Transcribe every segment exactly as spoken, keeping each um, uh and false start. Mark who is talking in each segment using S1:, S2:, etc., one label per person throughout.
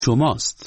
S1: شماست.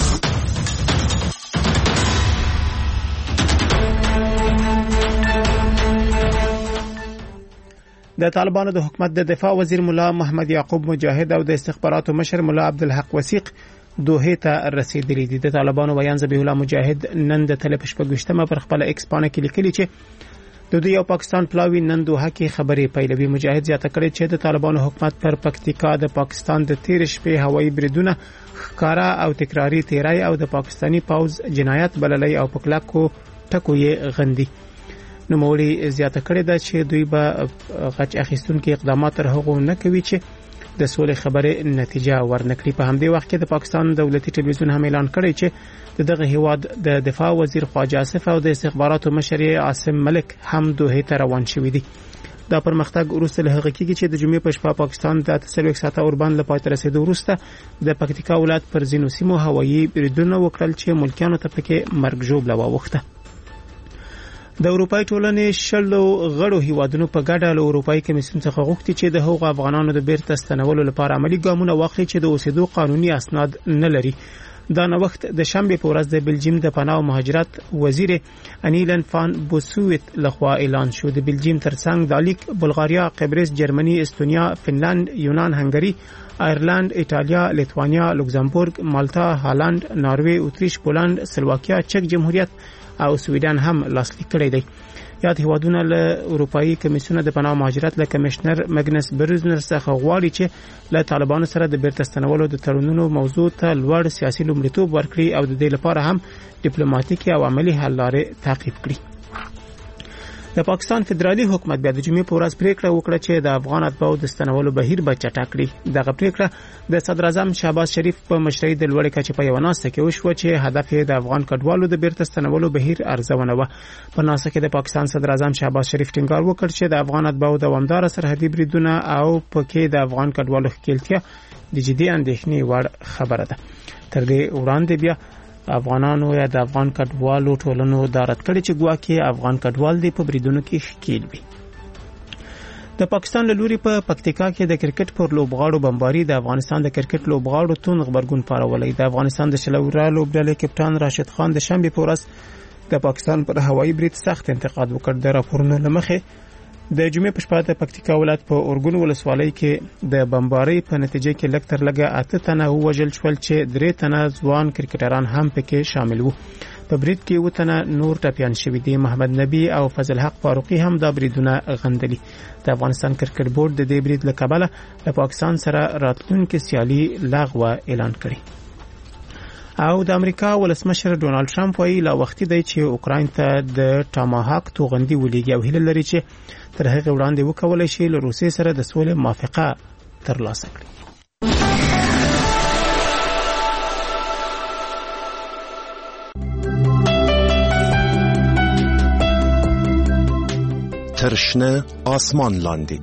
S2: د طالبانو د حکومت د دفاع وزیر مولا محمد یعقوب مجاهد او د استخباراتو مشر مولا عبدالحق وثیق دوحه ته رسیدلی دي. د طالبانو ویان ذبیح الله مجاهد نن د تل پشپګشتمه پر خپل ایکس پاڼه کې لیکلي چې د دوی او پاکستان پلاوی نن دوحه کې خبرې پیلوي. مجاهد زیاته کړې چې د طالبانو حکومت پر پکتیکا د پاکستان د تیر شپې هوایي بریدونه ښکارا او تکراری تیرای او د پاکستانی پوز جنایت بللای او پکلاکو ټکو یې غندي. نو موري زیاته کړې ده چې دوی به غچ اخیستونکو اقدامات تر هغه نه کوي چې د سولې خبره نتیجه ورنکړي. په همدې وخت کې د پاکستان دولتي ټلویزیون هم اعلان کړی چې دغه هیواد د دفاع وزیر خواجه آصف او د استخباراتو مشر عاصم ملک هم دوحه ته روان شوي دي. دا پرمختګ وروسته له هغه کېږي چې د جمعې په شپه پاکستان د اتلس ساعته اوربان له پاتې رسیدو وروسته د پکتیکا ولایت پر ځینو سیمو هوایي بریدونه وکړل چې ملکیانو ته پکې مرګ ژوبله واوښته. د اروپای ټولنې شلو غړو هیوادونو په ګډه له اروپای کمیسیون څخه غوښتي چې د هغو افغانانو د بیرته ستنولو لپاره عملی ګامونه واخلي چې د اوسېدو قانوني اسناد نه لري. دا نو وخت د شنبه په ورځ د بلجیم د پناه او مهاجرت وزیر انیلن فان بوسویت لخوا اعلان شو. د بلجیم ترڅنګ د لیک بلغاریا، قبرس، جرمني، استونیا، فنلند، یونان، هنګری، آیرلند، ایتالیا، لیتوانیا، لوکزامبورګ، مالټا، هالند، ناروې، اتریش، پولند، سلواکیا، چک جمهوریت او سویډن هم لاسلیک کړی دی. یاد هیوادونه له اروپאי کمیسیون د پناه مهاجرت له کمشنر مګنس برزنر څخه غواړي چې له طالبانو سره د بیرته ستنولو د تړونونو موضوع ته لوړ سیاسي لومړیتوب ورکړي او د دې لپاره هم ډیپلوماټیکي او عملی حل لارې تعقیب کړي. د پاکستان فدرالي حکومت بیا د جمعې په ورځ پریکړه وکړه چې د افغان اتباعو د ستنولو بهیر به چټک کړي. دغه پریکړه د صدر اعظم شهباز شریف په مشرۍ د لوړې کچې په یو ناسته کې وشوه چې هدف یې د افغان کډوالو د بیرته ستنولو بهیر ارزونه و. په ناسته کې د پاکستان صدر اعظم شهباز شریف ټینګار وکړ چې د افغان اتباعو دوامدار سرحدي بریدونه او پکې د افغان کډوالو ښکېلتیا د جدي اندېښنې وړ خبره ده. تر دې وړاندې بیا افغانانو یا د افغان کډوالو ټولنو دارت کړي چې ګواکې افغان کډوال دی په بریدونو کې ښکېل وي. د پاکستان له لوري په پکتیکا کې د کرکټ پر لوبغاړو بمباري د افغانستان د کرکټ لوبغاړو تون غبرګون پارولې. د افغانستان د شلورا لوبډلې کپټان راشد خان د شنبه په ورځ د پاکستان پر هوایي برید سخت انتقاد وکړ. د راپورونو لمخې د جمعې په شپه د پکتیکا ولایت په اورګون ولسوالۍ کې د بمباري په نتیجه کې لږ تر لږه اته تنه وژل شول چې درې تنه ځوان کرکټران هم پکې شامل وو. په برید کې و تنه نور ټپيان شوي دي. محمد نبی او فضل حق فاروقي هم دا بریدونه غندلي. د افغانستان کرکټ بورډ د دې برید له کبله د پاکستان سره راتلونکي سیالي لغوه اعلان کړي. او د امریکا ولسمشر ډونالد ټرمپ وایي لا وختي دی چې اوکراین ته د ټاماهاک توغندي ولېږي او هیله لري چې تر هغه وړاندې وکولای شي له روسیې سره د سولې موافقه ترلاسه کړي.
S3: ترشنه آسمان لاندی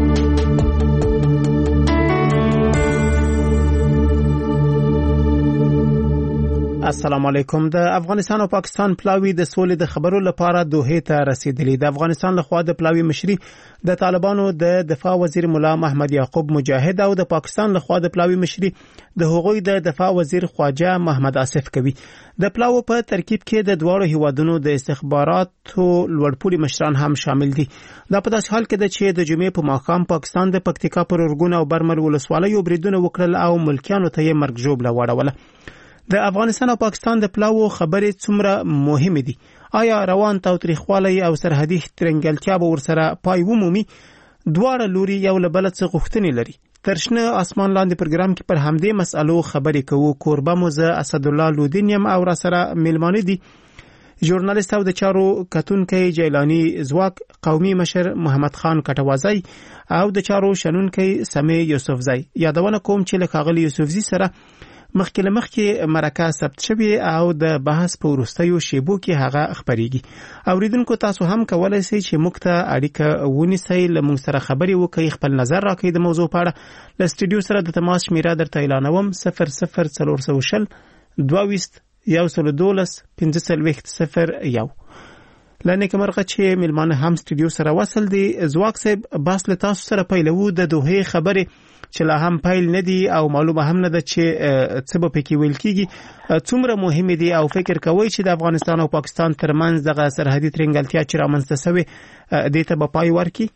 S2: السلام علیکم. د افغانستان او پاکستان پلاوی د سولې د خبرو لپاره دوحه ته رسیدلی. د افغانستان لخوا د پلاوی مشري د طالبانو د دفاع وزیر مولا محمد یعقوب مجاهد او د پاکستان لخوا د پلاوی مشري د هغوی د دفاع وزیر خواجه محمد آصف کوي. د پلاو په ترکیب کې د دوړو هیوادونو د استخباراتو لوړپوړي مشران هم شامل دي. دا په داسې حال کې ده چې د جمعې په ماښام پاکستان د پکتیکا پر اورګون او برمل ولسوالۍ بریدونه وکړل او ملکیانو ته یې مرګ ژوبله واړوله. د افغانستان او پاکستان د پلاو خبرې څومره مهمه دي؟ آیا روان تاوتریخوالی او سرحدي ترنګلتیا به ورسره پای ومومي؟ دواړه لوري یو له بل څخه غوښتنې لري. ترشنه آسمان لاندې پروګرام کې پر همدې مسالو خبرې کوو. کوربه مو زه اسد الله لودین یم او را سره میلمانه دي ژورنالیست او د چارو کتونکي جیلانی زواک، قومي مشر محمد خان کټوازی او د چارو شنونکي سمې یوسفزی. یادونه کوم چې له ښاغلي یوسفزی سره مخکې له مخکې مرکه ثبت شوی او د بحث په وروستیو شیبو کې هغه خبرېږي. اوریدونکو تاسو هم کولای شئ چې موږ ته اړیکه ونیسئ، له موږ سره خبرې وکړئ، خپل نظر راکړئ د موضوع په اړه. له سټوډیو سره د تماس شمیره درته اعلانوم: صفر صفر څلور سوه شل دوه ویشت یو سل دولس پنځه څلوېښت صفر یو. له نیکه مرغه چې میلمانه هم سټوډیو سره وصل دي. زواک صاحب، بحث له تاسو سره پیلوو. د دوحې خبرې چې لا هم پیل نه دي او معلومه هم نه ده چې څه به پکې ویل کیږي څومره مهم دي او فکر کوي چې د افغانستان او پاکستان ترمنځ دغه سرحدي ترنګلتیا چې رامنځته شوې دې ته به پای ورکړي.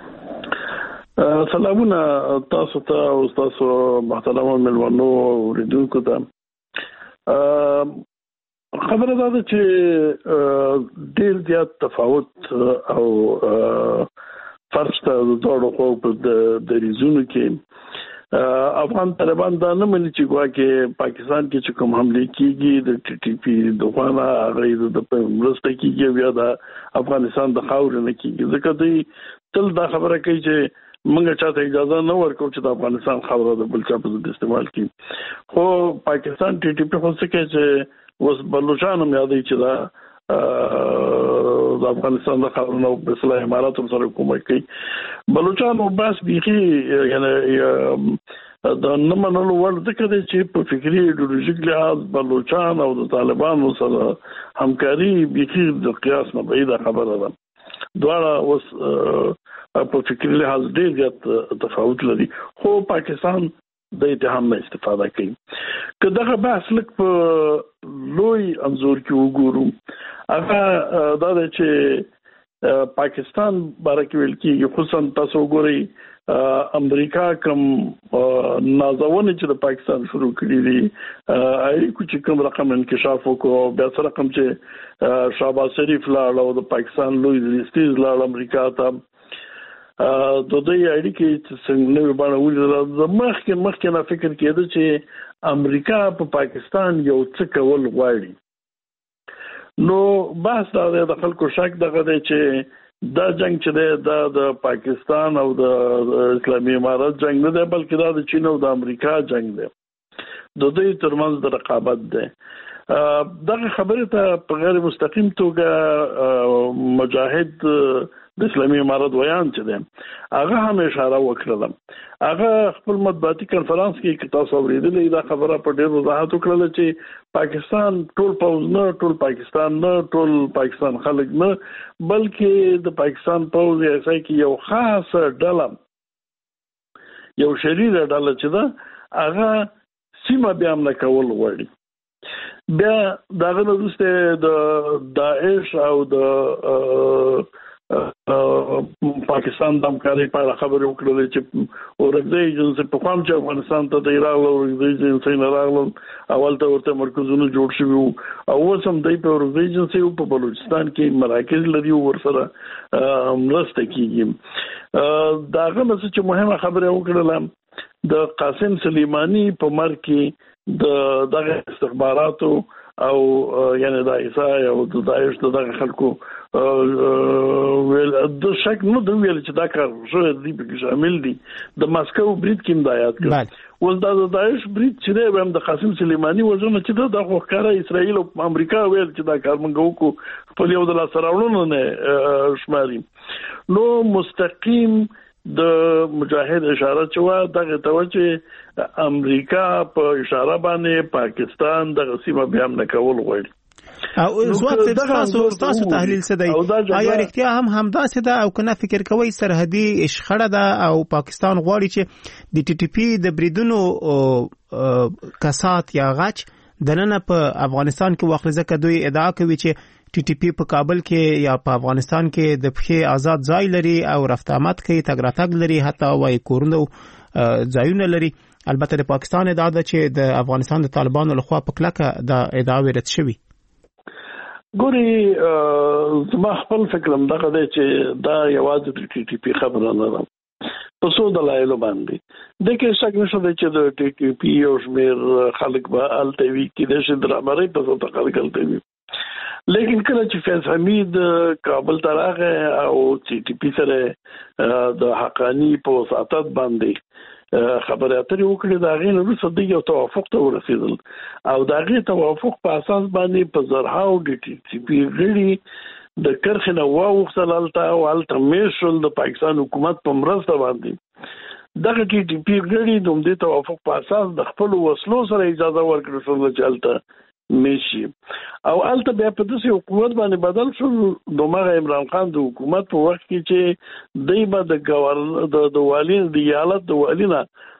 S1: سلامونه تاسو ته او تاسو محترم ملوانو اوریدونکو ته. خبره ده چې ډېر زیات تفاوت او فرق ته د دوړو خو په د ریزونو کې افغان طالبان دا نه مني چې ګواکې پاکستان کې چې کوم حمله کیږي د ټي ټي پی د خوانا هغه د مرسته کیږي بیا د افغانستان د خاور نه کیږي ځکه دوی تل دا خبره کوي چې منګه چاته اجازه نه ورکو چې د افغانستان خاور د بل چا په استعمال کړي. خو پاکستان ټي ټي پی خو څه کوي چې وس بلوچستان هم یادې چې دا د افغانستان د خاور نو په اصلاح امارات سره کومه کوي. بلوچستان او بس بيخي یعنی د نمنلو ور ذکر دی چې په فکری ایډیولوژیک لحاظ بلوچستان او د طالبانو سره همکاري بيخي د قیاس نه بعیده خبره ده. دواړه اوس په فکری لحاظ ډېر زیات تفاوت لري خو پاکستان د اتهام نه استفاده کوي. که دغه بحث لک په لوی انزور کې وګورو هغه دا دی چې پاکستان باره کې ویل کېږي خصوصا تاسو وګورئ امریکا کوم نازونه چې د پاکستان شروع کړی دي اړیکو چې کوم رقم انکشاف وکړو بیا سره رقم چې شهباز شریف لاړ او د پاکستان لوی رئیس لاړ امریکا ته د دوی اړیکې چې څنګه نو باندې ولې د مخکې مخکې نه فکر کېده چې امریکا په پاکستان یو څه کول غواړي. نو بحث دا د خلکو شک دغه دی چې دا جنگ چې دی دا د پاکستان او د اسلامي امارات جنگ نه دی بلکې دا د چین او د امریکا جنگ دی. د دوی ترمنځ د رقابت دی. دغه خبره ته په غیر مستقیم توګه مجاهد د اسلامي امارات ویان چې دی هغه هم اشاره وکړه. هغه خپل مطبوعاتي کانفرنس کې تاسو اوریدلې دا خبره په ډېر وضاحت وکړه چې پاکستان ټول پوز نه ټول پاکستان نه ټول پاکستان خلک نه بلکې د پاکستان پوز یې ځکه کې یو خاص ډله یو شریره ډله چې دا هغه سیمه بیا هم نه کول غواړي. بیا دغه وروسته د داعش او د پاکستان د همکارۍ په اړه خبرې وکړلې چې اورګزۍ ایجنسي په کوم چې افغانستان ته د ایران او اورګزۍ ایجنسي نه راغلل اول ته ورته مرکزونه جوړ شوي او اوس هم د اورګزۍ ایجنسي په بلوچستان کې مراکز لري او ورسره مرسته کیږي. داغه مڅ چې مهمه خبره وکړله د قاسم سلیمانی په مرګ کې د دغه استخباراتو او یعنی د عیسی او د داعش دغه خلکو ویل د شک نو د ویل چې دا کار شوی دی په شامل دي د ماسکو برید کې امدایات کړ ول دا د داعش برید چې دی هم د قاسم سلیمانی وژنه چې د خوخکاره اسرائیل او امریکا ویل چې دا کار موږ وکړو په یو د لاسراوړونو نه شماري. نو مستقیم د مجاهد اشاره چوا دغه توجه امریکا په اشاره باندې پاکستان د غسیمه بیا نه کول غواړي.
S2: او زوات تاسو تاسو تحلیل څه دی آیا اړتیا هم همداسې ده او کنه فکر کوي سرحدي شخړه ده او پاکستان غواړي چې د ټي ټي پی د بریدونو کسات یا غچ دنه په افغانستان کې واخلي ځکه دوی ادعا کوي چې ټي ټي پی په کابل کې یا په افغانستان کې د پخې آزاد ځای لري او رفت آمد کوي تګ راتګ لري حتی وايي کورونه ځایونه لري. البته د پاکستان ادعا ده چې د افغانستان د طالبانو لخوا په کلکه د ادعا رد شوی.
S1: ګوري زما خپل فکر هم دغه دی چې دا یوازې د ټي ټي پی خبره نه ده په څو دلایلو باندې. د کې شک نشته چې د ټي ټي پی او شمیر خلک به الټوي کې د شي درامري په څو خلک الټوي لیکن کله چې فیض حمید کابل ته راغی او ټي ټي پی سره د حقانی په وساطت باندې خبرې اترې وکړې دا غي نو څه د یو توافق ته ورسېدل او دا غي توافق په اساس باندې په زرهاو د ټي ټي پی غړي د کرخنه واوختل الته او الته میشل د پاکستان حکومت په مرسته باندې دغه ټي ټي پی غړي د دې توافق په اساس د خپل وسلو سره اجازه ورکړل شو چې الته میشي او الته بیا په داسې حکومت باندې بدل شو دومره عمران خان د حکومت په وخت کې چې دای په د ګورنر د والین د ایالت د والینا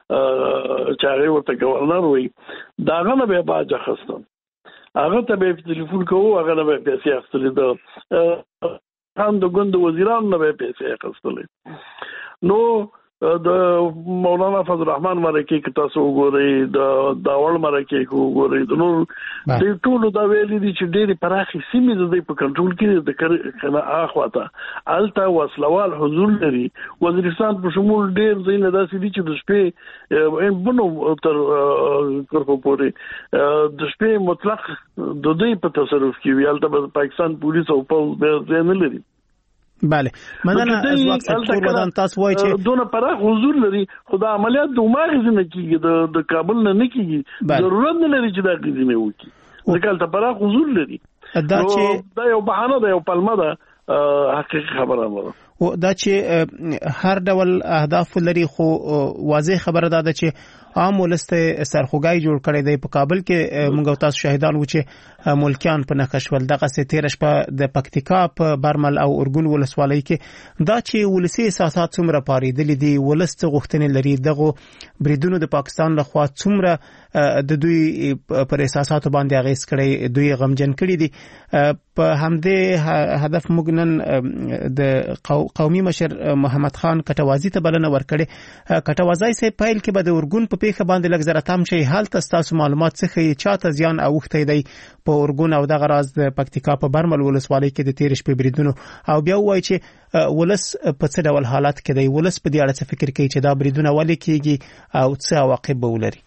S1: چې هغه ورته گورنر وي داغه نه به باج اخستم هغه ته به ټلیفون کوو هغه نه به پیسې اخستلې ده هم د ګوند وزیران نه به پیسې اخستلې نو د مولانا فضل الرحمن مرکه کې تاسو وګورئ د داول مرکه کې وګورئ د نور د ټولو دا ویلي دي چې ډېری پراخي سیمې د په کنټرول کې د کنه اخواته الته وسلوال حضور لري وزیرستان په شمول ډېر ځینې داسې دي چې د شپې ان بنو تر کورکو پورې د شپې مطلق د دوی په تصرف کې وی الته پاکستان پولیس او پولیس به نه لري
S2: بله مننه از وخت ټول ودان تاسو وایي چې
S1: دونه پراخ حضور لري خدا عملیات د عمر نه کیږي د د کابل نه نه کیږي ضرورت نه لري چې دا کیږي نه وکی ځکه ته پراخ حضور لري
S2: دا چې
S1: دا یو بهانه ده یو پلمه ده حقیقت خبره ده
S2: او دا چې هر ډول اهداف لري خو واضح خبره ده چې عام ولسته سرخوګای جوړ کړي دی په کابل کې موږ تاسو شاهدان و چې ملکیان په نقشول دغه ستیرش په د پکتیکا په برمل او اورګون ولسوالۍ کې دا چې ولسی احساسات څومره پاریدل دي ولست غوښتنې لري دغه بریدونو د پاکستان لخوا څومره د دوی پر احساساتو باندې اغیز کړي دوی غمجن کړي دي په همدې هدف موږ نن د قومي مشر محمد خان کټوازی ته بلنه ورکړي کټوازی سه پایل کې به د اورګون په پیخه باندې لږ زره تام شي حال تاسو معلومات څخه چاته زیان اوخته دی په اورګون او دغه راز د پکتیکا په برمل ولسوالۍ کې د تیرش په بریدونو او بیا وایي چې ولس په څه ډول حالات کې دی ولس په دې اړه څه فکر کوي چې دا بریدونه ولې کیږي او څه عواقب به ولري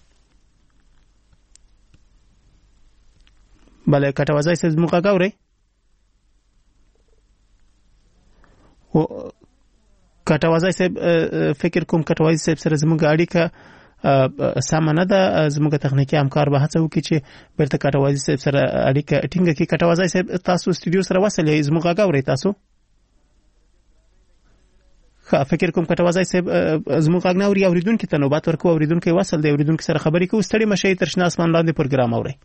S2: بله کټوازی سه زموږ غاوري او کټوازی سه فکر کوم کټوازی سه سره زموږ اړیکه سامانه ده زموږ تخنیکی همکار به هڅه وکړي چې بیرته کټوازی صاحب سره اړیکه ټینګه کړي کټوازی صاحب تاسو استودیو سره وصلې زموږ غاوري تاسو خا فکر کوم کټوازی صاحب زموږ غاګناوري اوریدونکو ته نوبت ورکو اوریدونکو وصل دی اوریدونکو سره خبرې کوو ستړي مشي تر شنه اسمان لاندې پروګرام اوري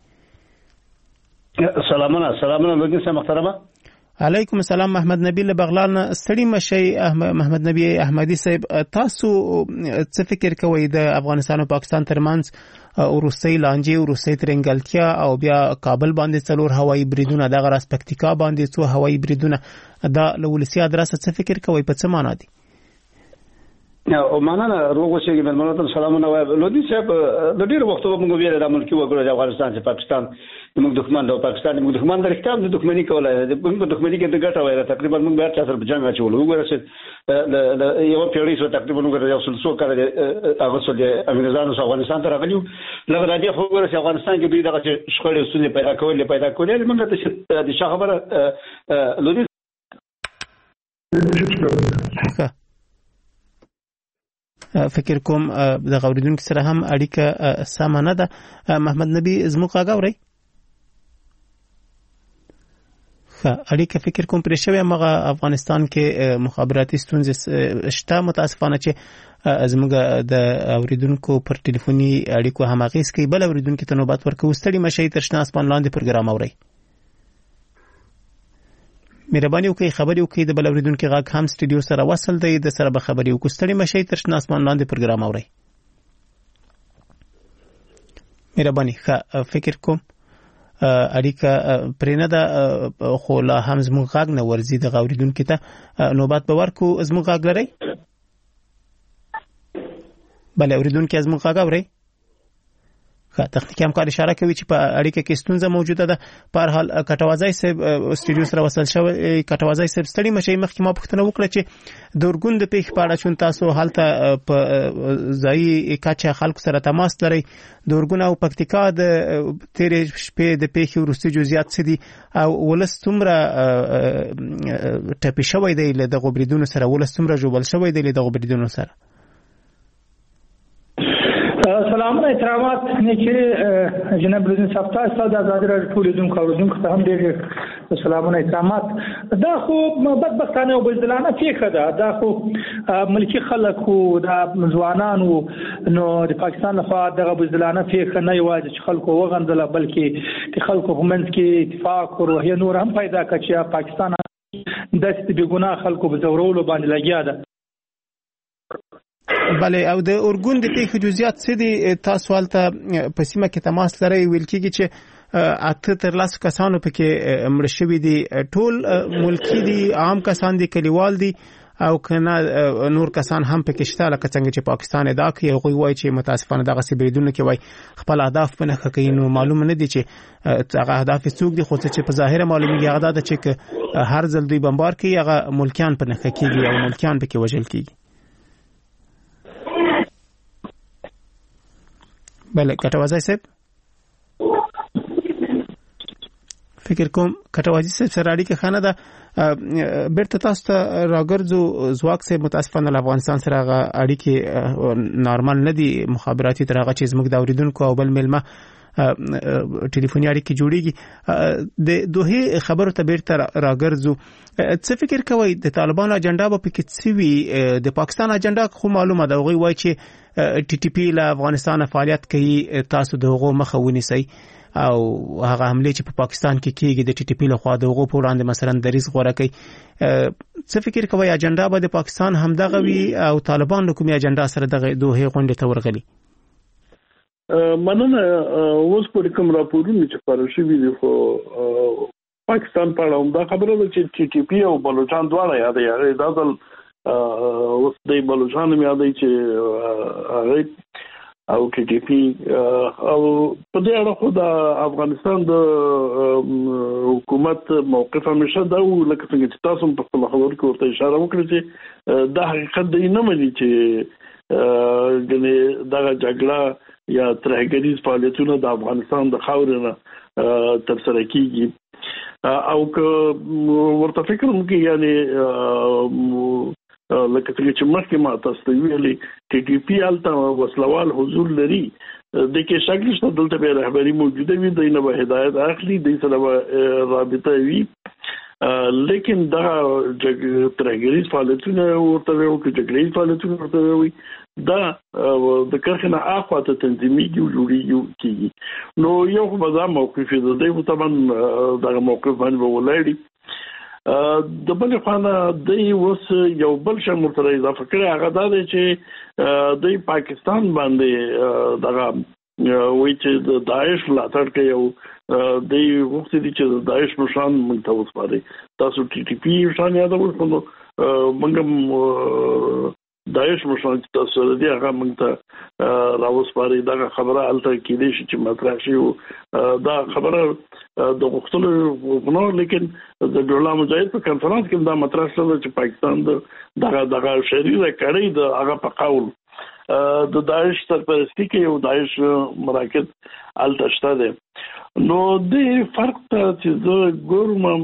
S4: سلامونه سلامونه لوګي سم محترمه
S2: علیکم السلام محمد نبی له بغلان ستړي مشي محمد نبی احمدی صاحب تاسو څه فکر کوئ د افغانستان او پاکستان ترمنځ روسي لانجه او روسي ترنګلتیا او بیا کابل باندې څلور هوایي بریدونه دغه راس پکتیکا باندې څو هوایي بریدونه دا لولسی ادرس څه فکر کوئ په څه معنی دي
S4: او معنا روغ شي د ملت سلامونه لودي صاحب د ډیر وخت په موږ ویل د ملکی وګړو د افغانستان چې پاکستان موږ دښمن د پاکستان موږ دښمن د احتمال د دښمنی کولای د موږ دښمنی کې د ګټه وایي تقریبا موږ بیا تاسو په جنگ اچول وګورئ چې یو پیړۍ سو تقریبا موږ یو څل څو کړه هغه څه د امریکایانو افغانستان ته راغلیو لږ راځي خو وګورئ چې افغانستان کې دوی دغه شخړې وسونه پیدا کول پیدا کولې موږ ته د شخبره لودي
S2: فکر کوم د غوړیدونکو سره هم اړیکه سامانه ده محمد نبی زموږ غاوري ښه اړیکه فکر کوم پرې شوی مغه افغانستان کې مخابراتي ستونزې شته متاسفانه چې زموږ د اوریدونکو پر ټلیفوني اړیکو هم اغیز کوي بل اوریدونکو ته نوبت ورکوي ستړي مشي تر شنه اسمان لاندې پروګرام اوري مهرباني وکړئ خبري وکړئ د بل اوریدونکو غاک هم سټډیو سره وصل دی د سره به خبري وکړو ستړي مشي تر شنه اسمان لاندې پروګرام اوري مهرباني ښه فکر کوم اړیکه پرېنه ده خو لا هم زموږ غاګ نه ورزي د اوریدونکو ته نوبت به ورکو زموږ غاګ لري بل اوریدونکو زموږ غاګ اوري ښه تخنیکی همکار اشاره کوي چې په اړیکه کې ستونزه موجوده ده په هر حال کټوازی صاحب استودیو سره وصل شوی کټوازی صاحب ستړي مشي مخکې ما پوښتنه وکړه چې د اورګون د پیښ په اړه چون تاسو حالته په ځای کاچا خلکو سره تماس لري د اورګون او پکتیکا د تیرې شپې د پیښې وروستي جزئیات څه دي او ولس څومره ټپي شوی دی له دغه بریدونو سره ولس څومره جوړل شوی دی له دغه بریدونو سره
S5: سلامونه احترامات نیچه جناب لودین صاحب تاسو د آزادۍ راډیو ټول دونکو اوریدونکو ته هم ډېر سلامونه احترامات دا خو بدبختانه او بزدلانه پیښه ده دا خو ملکی خلکو د ځوانانو نو د پاکستان لخوا دغه بزدلانه پیښه نه یوازې چې خلکو وغندله بلکې د خلکو په منځ کې اتفاق او روحیه نور هم پیدا کړ چې پاکستان د بې ګناه خلکو په ځورولو باندې لګیا ده
S2: بله او د اورګون د پیښو جزئیات څه دي تاسو ولته په سیمه کې تماس لرئ ویل کېږي چې اته تر لاسو کسانو پکې مړ شوي دي ټول ملکی دي عام کسان دي کلیوال دي او کنه نور کسان هم پکې شته لکه څنګه چې پاکستان ادا کوي او وایي چې متاسفانه دغه سیبریدونه کې وایي خپل اهداف په نخښه کوي نو معلومه نه دي چې هغه اهداف څوک دي خو چې په ظاهر معلومیږي هغه دا چې هر ځل دوی بمبار کوي هغه ملکیان په نخښه کیږي او ملکیان پکې وژل کیږي. بله کټوازی صاحب فکر کوم کټوازی صاحب سره اړیکه خانه ده بیرته تاسو ته راګرځو ځواک صاحب متاسفانه افغانستان سره اړیکې نارمل نه دي مخابراتي تر هغه چې زموږ د اوریدونکو او بل ملما ټلیفوني اړیکې جوړیږي د دوه خبرو ته بیرته راګرځو څه فکر کوي د طالبانو اجنډا په کې څه وی د پاکستان اجنډا خو معلومه ده غوي وایي چې ټي ټي پی له افغانستان فعالیت کوي تاسو دغه مخه ونیسئ او هغه حمله چې په پاکستان کې کیږي د ټي ټي پی له خوا دغه په وړاندې مثلا دریز غوړه کوي څه فکر کوي اجنډا به د پاکستان همدغه وی او طالبان کومي اجنډا سره دغه دوه غونډه ته ورغلي؟
S1: مننه اوس په کوم راپورونه چې خبرو شوي دي خو پاکستان په اړه دا خبره ده چې ټي ټي پی او بلوچستان دواړه یاد یې دا ځل اوس د بلوچستان مې یاد چې هغه او ټي ټي پی او په دې اړه خو د افغانستان د حکومت موقف همیشه دا و لکه څنګه چې تاسو په خپل خبرو کې ورته اشاره وکړه چې دا حقیقت دی نه مني چې ګنې دا جګړه یا ترهګریز فعالیتونه د افغانستان د خاورې نه تر سره کیږي او که ورته فکر وکړي یعنی لکه څنګه چې مخکې ما تاسو ته ویلي ټي ټي پی الته وسلوال حضور لري د کې شک نشته دلته به رهبری موجوده وي د نه به هدایت اخلي د سره رابطه وي لیکن دا ترهګریز فعالیتونه ورته وي او جګړې فعالیتونه ورته وي دا د کرخنه اخواته تنظیمي جوړیږي نو یو په ځا موقف دی په طبعا دا موقف باندې ولایي د بل خانه د اوس یو بل شمول تر اضافه کړی هغه دا دی چې د پاکستان باندې دغه وایي چې د داعش ملاتړ کوي او د وخت دي چې د داعش مشان منتوس باندې تاسو ټي ټي پی شان یاد ورکړو منګم داعش مشان تاسو د دې هغه منته راوس باندې دا خبره الته کې دي چې مطرح شي دا خبره د وختونو نو لیکن د ډولا مجاهد په کانفرنس کې دا مطرح شوه چې پاکستان دغه دغه شریره کړي د هغه په قول د داعش سرپرستی کې یو داعش مراکز الته شته ده نو د فرق ته چې زه ګورم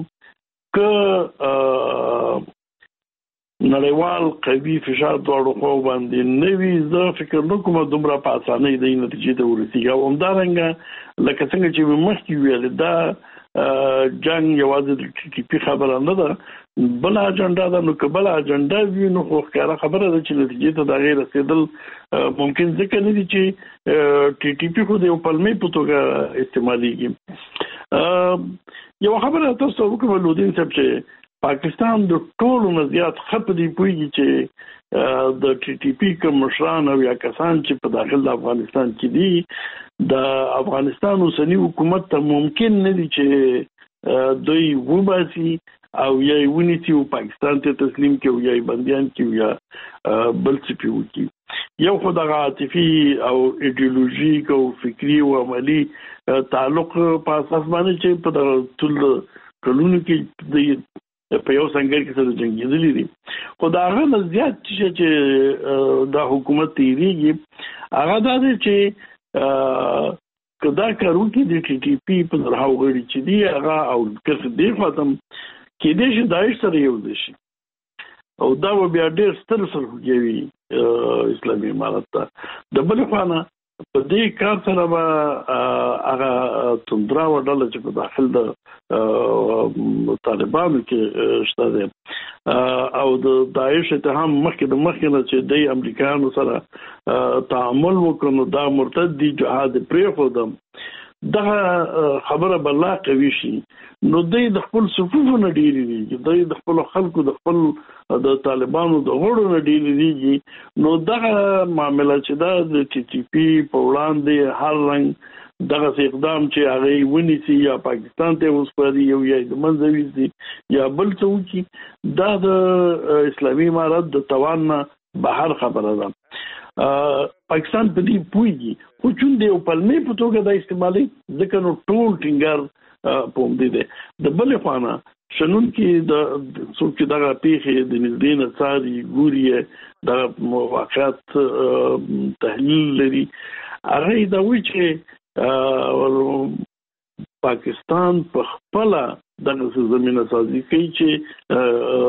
S1: ک نړیوال قوي فشار دوړو خو باندې نوي زه فکر نکوم دومره په اسانۍ د نتیجې ته ورسیږي او همدارنګه لکه څنګه چې مخکې ویل دا جنگ یوازې د ټي ټي پی خبره نه ده بل اجنډا ده نو کبل اجنډا وی نو خو ښکاره خبره ده چې نتیجې ته د غیر رسیدل ممکن ځکه نه دي چې ټي ټي پی خو د یو پلمې په توګه استعمالېږي یو خبره تاسو وکړه لودین صاحب چې پاکستان د ټولو نه زیات خپ دی پویږي چې د ټي ټي پی کوم مشران او یا کسان چې په داخل د افغانستان کې دي د افغانستان اوسنی حکومت ته ممکن نه دي چې دوی وباسي او یا ونیسي او پاکستان ته تسلیم کړي او یا بنديان کړي یا بل څه پیوږي یو خو د عاطفي او ایدئولوژیک او فکری او عملی تعلق په اساس باندې چې په ټول کلونو کې د په یو څنګه کې سره جنگیدلی دي خو دا هغه زیات چې د حکومت تیریږي هغه دا دی چې کدا کارو کې د ټي ټي پی په راو غړي چې دی هغه او کس دی ختم کې دې چې داعش سره یو دي شي او دا بیا ډېر ستر سره کوي اسلامي امارت ته د بل خانه په دې کار سره به هغه توندرا وډل چې په داخل د طالبانو کې شته ده او د داعش اتهام مخکې د مخکې نه چې د امریکایانو سره تعامل وکړو دا مرتد دي جهاد پرې خو دم دغه خبره بلا قوي شي نو دوی د خپل صفوفو نه ډیری دي دوی د خپل خلکو د خپل د طالبانو د غړو نه ډیری دي نو دغه معاملې چې دا د ټي ټي پی په وړاندې هر رنګ دغه اقدام چې هغه ونیسي یا پاکستان ته وسپاري یو یا د منځوي دي یا بل څه وکي دا د اسلامي امارت د توان نه بهر خبره ده پاکستان په دې پويږي خو چې د پلمې په توګه د استعمالي ځکه نو ټول ټینګر په دې ده د بل خانه شنن کې د څوک دغه پیخې د نږدې نه څاري ګوري د واقعیت تحلیل لري هغه دا وی چې پاکستان په خپل دغه زمينه سازي کوي چې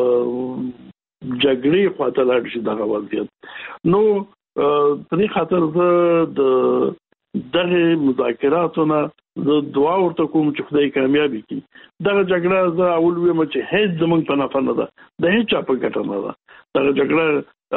S1: جګړې خاطر لاړ شي دغه وضعیت نو په دې خاطر د دغه مذاکراتونه د دعا ورته کوم چې خدای کامیابی کړي دغه جګړه زه اول ویم چې هیڅ زمونږ په نفع نه ده د هیڅ چا په ګټه نه ده دغه جګړه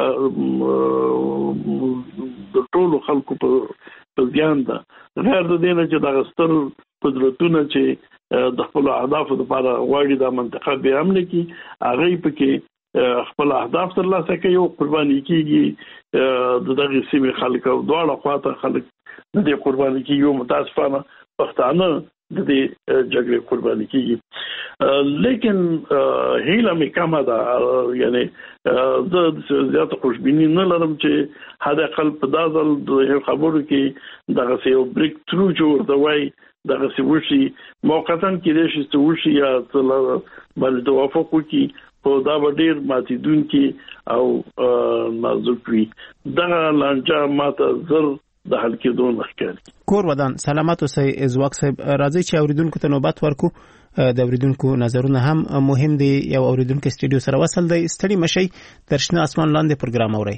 S1: د ټولو خلکو په ځان ده غیر د دې نه چې دغه ستر قدرتونه چې د خپل اهدافو لپاره غواړي د منطقه به امن کړي هغه پکې خپل اهداف ترلاسه کوي او قرباني کیږي د دغه سیمې خلک او دواړه خواته خلک د دې قرباني کیږي متاسفانه پښتانه د دې جګړې قرباني کیږي لیکن هیله مې کمه ده یعنی د زیات خوشبینی نه لرم چې هدا خپل په دازل د خبرو کې دغه یو بریک تھرو جوړ دی وای دغه سی وشي موقتا کې د شي وشي یا باندې توافق وکي په دا ډیر ماتیدون کې او نازک وي دا لانجه ماته زر د حل کېدو مخکې
S2: کور ودان سلامات اوسئ ازواق صاحب راځي چې اوریدونکو ته نوبت ورکو د اوریدونکو نظرونه هم مهم دي یو اوریدونکو سټډیو سره وصل دی ستړي مشي ترشنه اسمان لاندې پروګرام اوري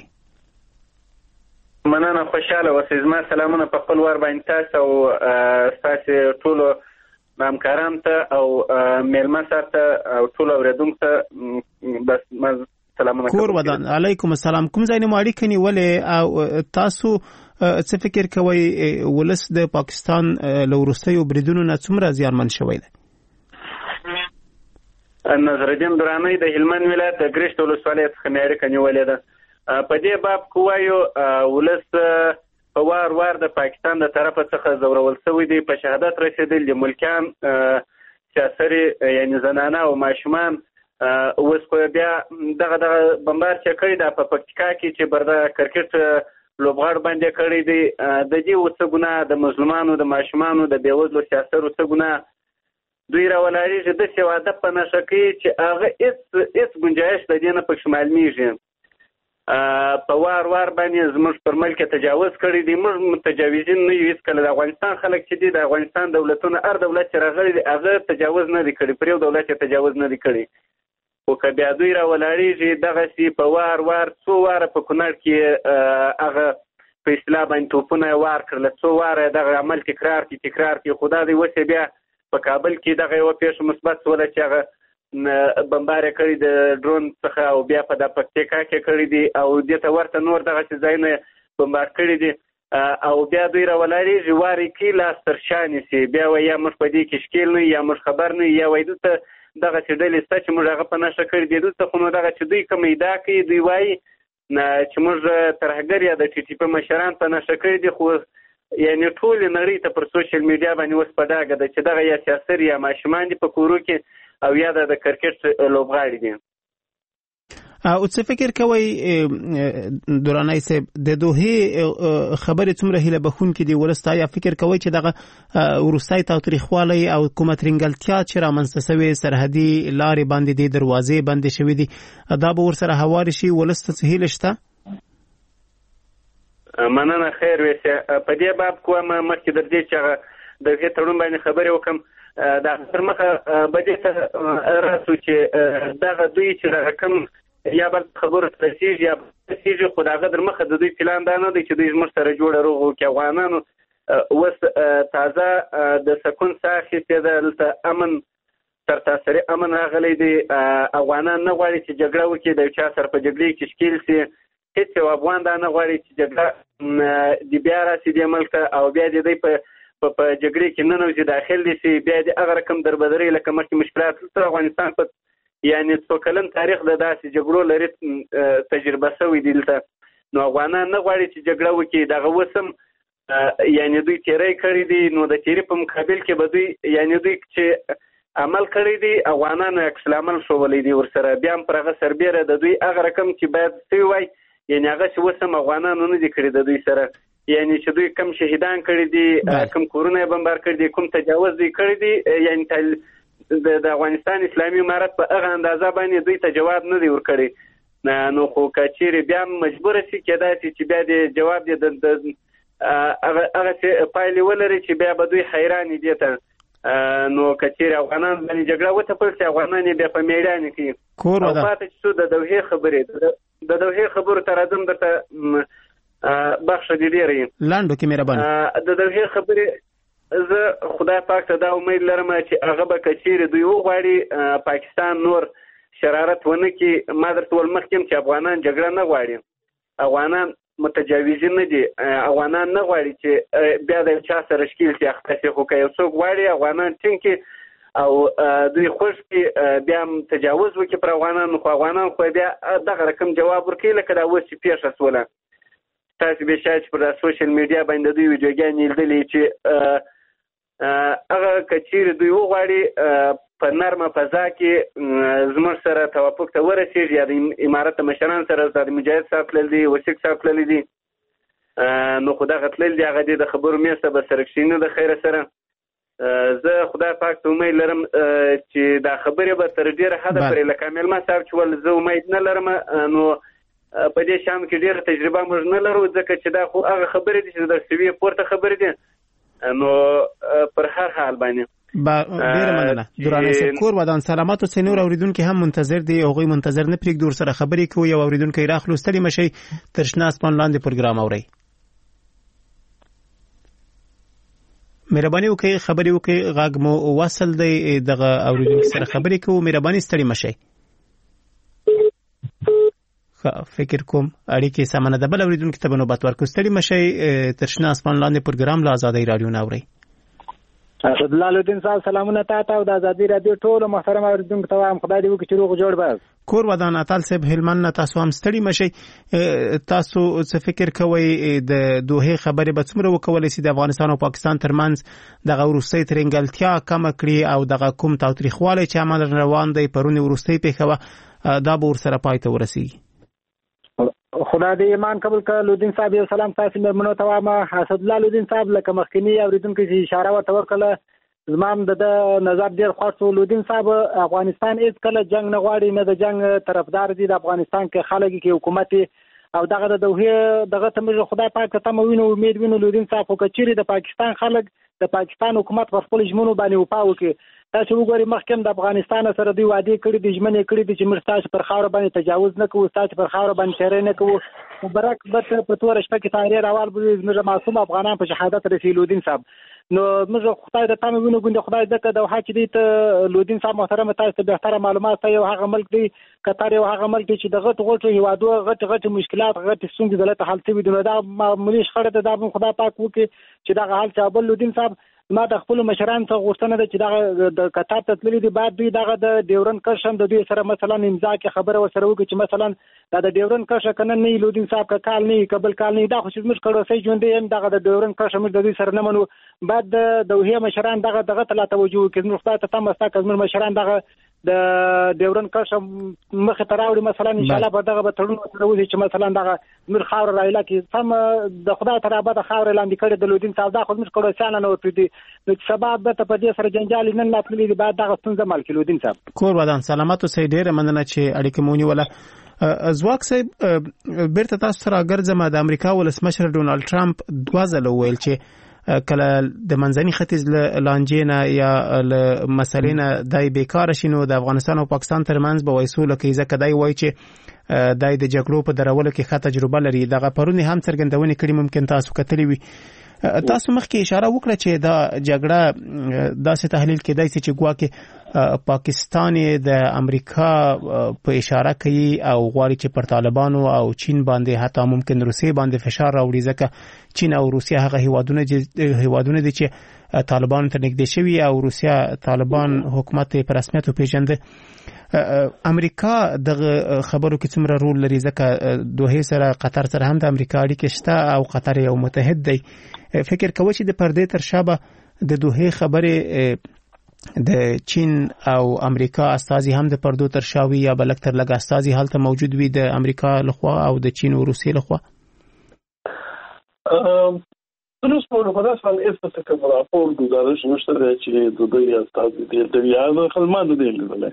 S6: مننه خوشاله اوسئ زما سلامونه په خپل ور باندې تاسو او تاسو ټول همکاران ته او میلمه سره او ټول اوریدونکو ته بس ما سلامونه
S2: کور ودان علیکم السلام کوم ځای نه ماړی کني ولې او تاسو څه فکر کوئ ولس د پاکستان لورستیو بریدونو نه څومره زیانمن شوی دی
S6: نظرالدین درانی د هلمند ولایت د ګرشت ولسوالۍ څخه معیاري کنیولې ده په دې باب کوایو ولس په وار وار د پاکستان د طرفه څخه زورول شوی دی په شهادت رسیدل د ملکان سیاسري یعنی زنانه او ماشومان اوس خو بیا دغه دغه بمبار چې کړی د په پکتیکا کې چې بردا کرکټ لوبغاړ باندې کړی دی د دې وڅګونه د مظلومانو د ماشومانو د بیوزلو سیاسرو وڅګونه دوی راولاري چې د سیواده په نشکی چې هغه اس اس گنجائش د دې نه په شمال میږي په وار وار باندې زموږ پر ملک تجاوز کړی دی موږ متجاوزین نه یو کله د افغانستان خلک چې دی د افغانستان دولتونه هر دولت چې راغلي دی هغه تجاوز نه دی کړی پر یو دولت تجاوز نه دی کړی او که بیا دوی راولاري چې دغه سی په وار وار څو واره په کونړ کې هغه په اصطلاح باندې توپونه وار کړل څو واره دغه عمل تکرار کی تکرار کی خدا دې وسه بیا په کابل کې دغه یو پیښه مثبت ولا چې هغه بمبار کړی د ډرون څخه او بیا په د پکتیکا کې کړی دی او د ته ورته نور دغه څه ځای نه بمبار کړی دی او بیا دوی راولاري جواري کې لا سترشانې سي بیا ویا مخ په دې کې شکیل نه یا مخ خبر نه یا وای دته دغه چې ډلې ست چې موږ هغه په نشه کړی دی دته خو نو دغه چې دوی کوم ایدا کوي دوی وای چې موږ ترهګر یا د ټي ټي په مشران په نشه کړی دی خو یعنی ټول نړۍ ته پر سوشل میډیا باندې وس په داګه د چې دغه یا سیاسر یا ماشومان دي په کورو کې او یا د کرکټ لوبغاړي دي
S2: او څه فکر کوي دورانای صاحب د دوه خبرې څومره هله بخون کې دی ولستا یا فکر کوي چې دغه ورستای تاریخوالي او حکومت رنګلتیا چې را منستسوي سرحدي لارې باندې دي دروازې باندې شوې دي دا به ور سره هواري شي ولستا څه هله شته
S6: مننه خیر وسه په دې باب کوم مخکې د دې چې د هغه تړون باندې خبرې وکم دا تر مخه بده ته راسو چې دا دوی چې رقم یا بل خبره ترسیج یا ترسیج خداغه در مخه د دوی پلان دا نه دی چې دوی موږ سره جوړ روغو کې افغانانو وس تازه د سکون ساحې ته د امن تر تاسو امن راغلي دي افغانان نه غواړي چې جګړه وکړي د چا سره په جګړه کې شکیل سي هیڅ افغان دا نه غواړي چې جګړه د بیا راسي د ملک او بیا د دې په په جګړې کې ننوځي داخل دي سي بیا د هغه رقم دربدري لکه مخکې مشکلات تر افغانستان په یعنی څو کلن تاریخ د داسې جګړو لري تجربه شوی دی دلته نو افغانان نه غواړي چې جګړه وکړي دغه وسم یعنی دوی تیری کړی دي نو د تیری په مقابل کې به دوی یعنی دوی چې عمل کړی دي افغانان عکس العمل شولې دي ورسره بیا هم پر هغه سربیره د دوی هغه رقم چې باید سی وای یعنی هغه چې وسم افغانانو نه دي کړی د دوی سره یعنی چې دوی کم شهیدان کړی دي کم کورونه بمبار کړی دي کوم تجاوز دي کړی دي یعنی د افغانستان اسلامي امارت په هغه اندازه باندې دوی ته جواب نه دی ورکړی نو خو کچېری بیا مجبور شي کېدای شي چې بیا د جواب دي د هغه هغه پایلې ولري چې بیا به دوی حیران دي ته نو کچېری افغانان باندې جګړه وته پر چې افغانان بیا په میدان کې
S2: کور ودا
S6: پاتې شو د دوه خبرې د دوه خبرو تر ادم درته بخښ دي لري
S2: لاندو کې مهرباني
S6: د دوه خبرې زه خدای پاک ته دا امید لرم چې هغه به کچېری دوی وغواړي پاکستان نور شرارت ونه کې ما درته ول مخکې چې افغانان جګړه نه غواړي افغانان متجاوزین نه دي افغانان نه غواړي چې بیا د چا سره شکیل شي اخته خو که یو څوک غواړي افغانان ټینګي او دوی خوش کې بیا تجاوز وکړي پر افغانان خو افغانان خو بیا دغه رقم جواب ورکړي لکه دا اوس چې پیښه شوله تاسو به شاید پر سوشل میډیا باندې دوی ویډیوګانې لیدلې چې هغه کچېری دوی وغواړي په نرمه فضا کې زموږ سره توافق ته ورسېږي یا د امارت مشران سره د مجاهد صاحب تللی دي وثیق صاحب تللی دي نو خو دغه تللی دي هغه د خبرو میسته به سره کښېني د خیره سره زه خدای پاک ته امید لرم چې دا خبرې به تر ډېره حده پورې لکه میلمه صاحب چې ول زه امید نه لرم نو په دې شام کې ډېره تجربه موږ نه لرو ځکه چې دا خو هغه خبرې دي چې د سوي پورته خبرې دي نو پر هر حال باندې
S2: با ډیره مننه درانه صاحب کور ودان سلامات او سنور اوریدونکو هم منتظر دي او غوي منتظر نه پریک دور سره خبرې کوي او اوریدونکو راخلو ستړي مشي ترشناس پان لاندې پروګرام اوري مهرباني وکړئ خبرې وکړئ غاګ مو وصل دی دغه اوریدونکو سره خبرې کوو مهرباني ستړي مشي فکر کوم اړیکې سمانه ده بل اوریدونکو ته نوبت ورکو ستړي مشي ترشناس پان لاندې پروګرام لا آزادۍ رادیو ناوري
S7: اسدالله صاحب سلامونه تاسو او د ازادي رادیو ټول محترم اوریدونکو ته هم خدای دې وکړي چې روغ جوړ بس
S2: کور ودان اتل صاحب هلمند تاسو هم ستړي مشي تاسو څه فکر کوئ د دوه خبرې به څومره وکولای شي د افغانستان او پاکستان ترمنځ دغه ورستۍ ترنګلتیا کم کړي او دغه کوم تاوتریخوالی چې عمل روان دی پرونی ورستۍ پیښه دا به ورسره پای ته ورسیږي
S7: خدای دې ایمان قبول کړه لودین صاحب یو سلام تاسو مېرمنو ته وایم اسدالله لودین صاحب لکه مخکنی اوریدونکو چې اشاره ورته وکړه زمام د نظر ډیر خوښ لودین صاحب افغانستان هیڅ کله جنگ نه غواړي نه د جنگ طرفدار دي د افغانستان کې خلک کې حکومت او دغه د دوه دغه ته خدای پاک ته مو وینو امید وینو لودین صاحب خو کچېری د پاکستان خلک د پاکستان حکومت په خپل ژمنو باندې وپاو کې تاسو وګورئ مخکې د افغانستان سره دی وعده کړی د ژمنې کړی د چې مرستاش پر خاور باندې تجاوز نه کوو تاسو پر خاور باندې چیرې نه کوو مبارک به په تور شپه کې تاریخ راوال بوزي زموږ معصوم افغانان په شهادت رسیدل لودین صاحب نو موږ خدای د تاسو وینو ګوند خدای دغه د حق دې ته لودین صاحب محترم تاسو ته به احترام معلومات ته یو هغه ملک دی قطر یو هغه ملک دی چې دغه غټو هیوادو غټ غټ مشکلات غټ څنګه دلته حل شوی دی دا معمولی شخړه ده د خدای پاک وکي چې دغه حل چابل لودین صاحب ما د خپل مشران څخه غوښتنه ده چې دغه د قطر ته تللی دی بعد دوی دغه د ډیورن کرشن د دوی سره مثلا امضا کې خبره وسره وکړي چې مثلا د ډیورن کرشن کنه نه لودین صاحب کا کال نه قبل کال نه دا خو چې موږ کړو سې ژوند دی دغه د ډیورن کرشن موږ د دوی سره نه منو بعد د دوه مشران دغه دغه تل توجه کوي نو خدای ته تم مستا کوم مشران دغه د ډیورن کرشن مخ ته راوړي مثلا ان شاء الله په دغه به تړون سره وځي چې مثلا دغه مر خاور رایلا کې سم د خدای تعالی به خاور لاندې کړي د لودین صاحب دا خو موږ کړو ځان نه وتی دي نو سبب به په دې سره جنجال نن لا تللی دی بعد دغه ستونزه مال کې لودین صاحب
S2: کور ودان سلامات او سې ډېر مننه چې اړیکه مونږ ولا ازواک صاحب بیرته تاسو سره ګرځم د امریکا ولسمشر ډونالد ټرمپ دوه ځله ویل چې کله د منځني ختیځ لانجینا یا مسلینه دای بیکار شینو د افغانستان او پاکستان ترمنځ به وایسول کې ځکه دای وای چې دای د جګړو په درولو کې ښه تجربه لري دغه پرونی هم څرګندونه کړي ممکن تاسو کتلی وي تاسو مخکې اشاره وکړه چې دا جګړه داسې تحلیل کېدای شي چې ګواکې پاکستان د امریکا په اشاره کوي او غواړي چې پر طالبانو او چین باندې حتی ممکن روسیې باندې فشار راوړي، ځکه چین او روسیه هغه هیوادونه هیوادونه دي چې طالبان ته نږدې شوي او روسیه طالبان حکومت په رسمیت پیژنده. امریکا دغه خبرو کې څومره رول لري، ځکه دوه سره قطر سره هم د امریکا اړیکې شته او قطر یو متحد دی. فکر کوي چې د پردې تر شا به د دوه خبرې د چین او امریکا استازي هم د پردو تر شا وي یا بلک تر لږ استازي هلته موجود وي د امریکا لخوا او د چین او روسیې لخوا؟
S1: درست په لغت باندې اس څه کوم راپور گزارش نشته چې د دوی استازي دي د یاد خلمان دي لیدل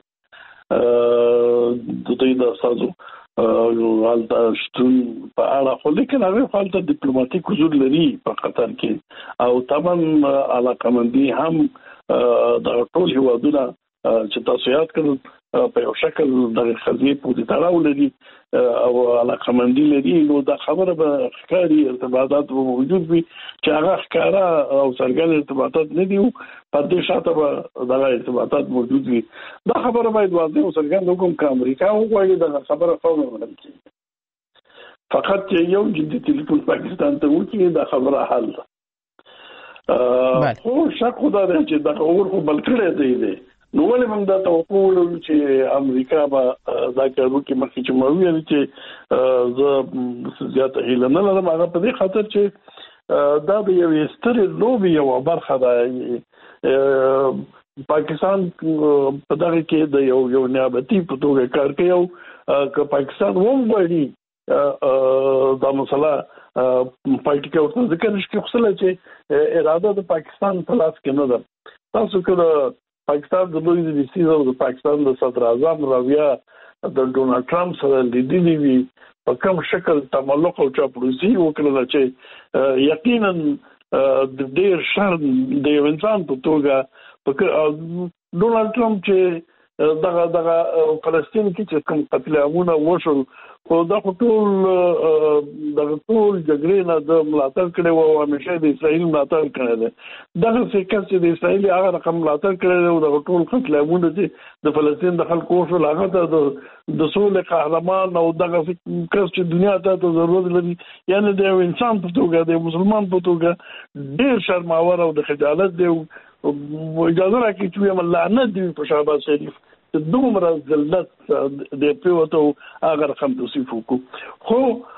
S1: د دوی د استازو حالت شتون په اړه خو لیکن هغه حالت ډیپلوماټیک حضور لري په قطر کې او طبعا علاقه مندي هم د ټول هیوادونو چې تاسو یاد کړئ په یو شکل د خزمي په تړاو لري او علاقه مندي لري، نو دا خبره به ښکاري ارتباطات موجود وي چې هغه ښکارا او څرګند ارتباطات نه دي، په دې شاته به دا ارتباطات موجود وي. دا خبره باید واضح او څرګند وکړم چې امریکا وغواړي دا خبره فورا ومنل کړي، فقط یو جدي ټلیفون پاکستان ته وکړي دا خبره حل ده. خو شک خدا دی چې دا اور خو بل کړی دی، نو ولې موږ دا توقع ولرو چې امریکا به دا کارو کې مخکې چې مو ویل چې زه زیاته هیله نه لرم، هغه په دې خاطر چې دا د یو سترې لوبې یوه برخه ده. پاکستان په دغه کې د یو یو نیابتي په توګه کار کوي او که پاکستان وغواړي دا مسله پایټ کې ورته ذکر نشي خصله چې اراده د پاکستان په لاس کې نه ده. تاسو کله پاکستان د لوی د سیز او د پاکستان د صدر اعظم راویا د ډونالد ټرمپ سره لیدلې وي په کوم شکل تملق او چاپلوسي وکړل چې یقینا د ډېر شرم د یو انسان په توګه ډونالد ټرمپ چې دغه دغه فلسطین کې چې کوم قتل عامونه وشول خو دا ټول دغه ټول جګړې نه د ملاتړ کړي وو، همیشه د اسرائیل ملاتړ کړي دي. دغه څه کس چې د اسرائیل هغه رقم ملاتړ کړي وو د ټول قتل عامونه چې د فلسطین د خلکو شو هغه د د سولې قهرمان او دغه کس چې دنیا ته ضرورت لري، یعنی د انسان په توګه د مسلمان په توګه ډېر شرماور او د خجالت دی. اجازه راکړئ چې وایم لعنت دی په شهباز شریف دومره ذلت د پیوتو هغه رقم توصیف وکړو. خو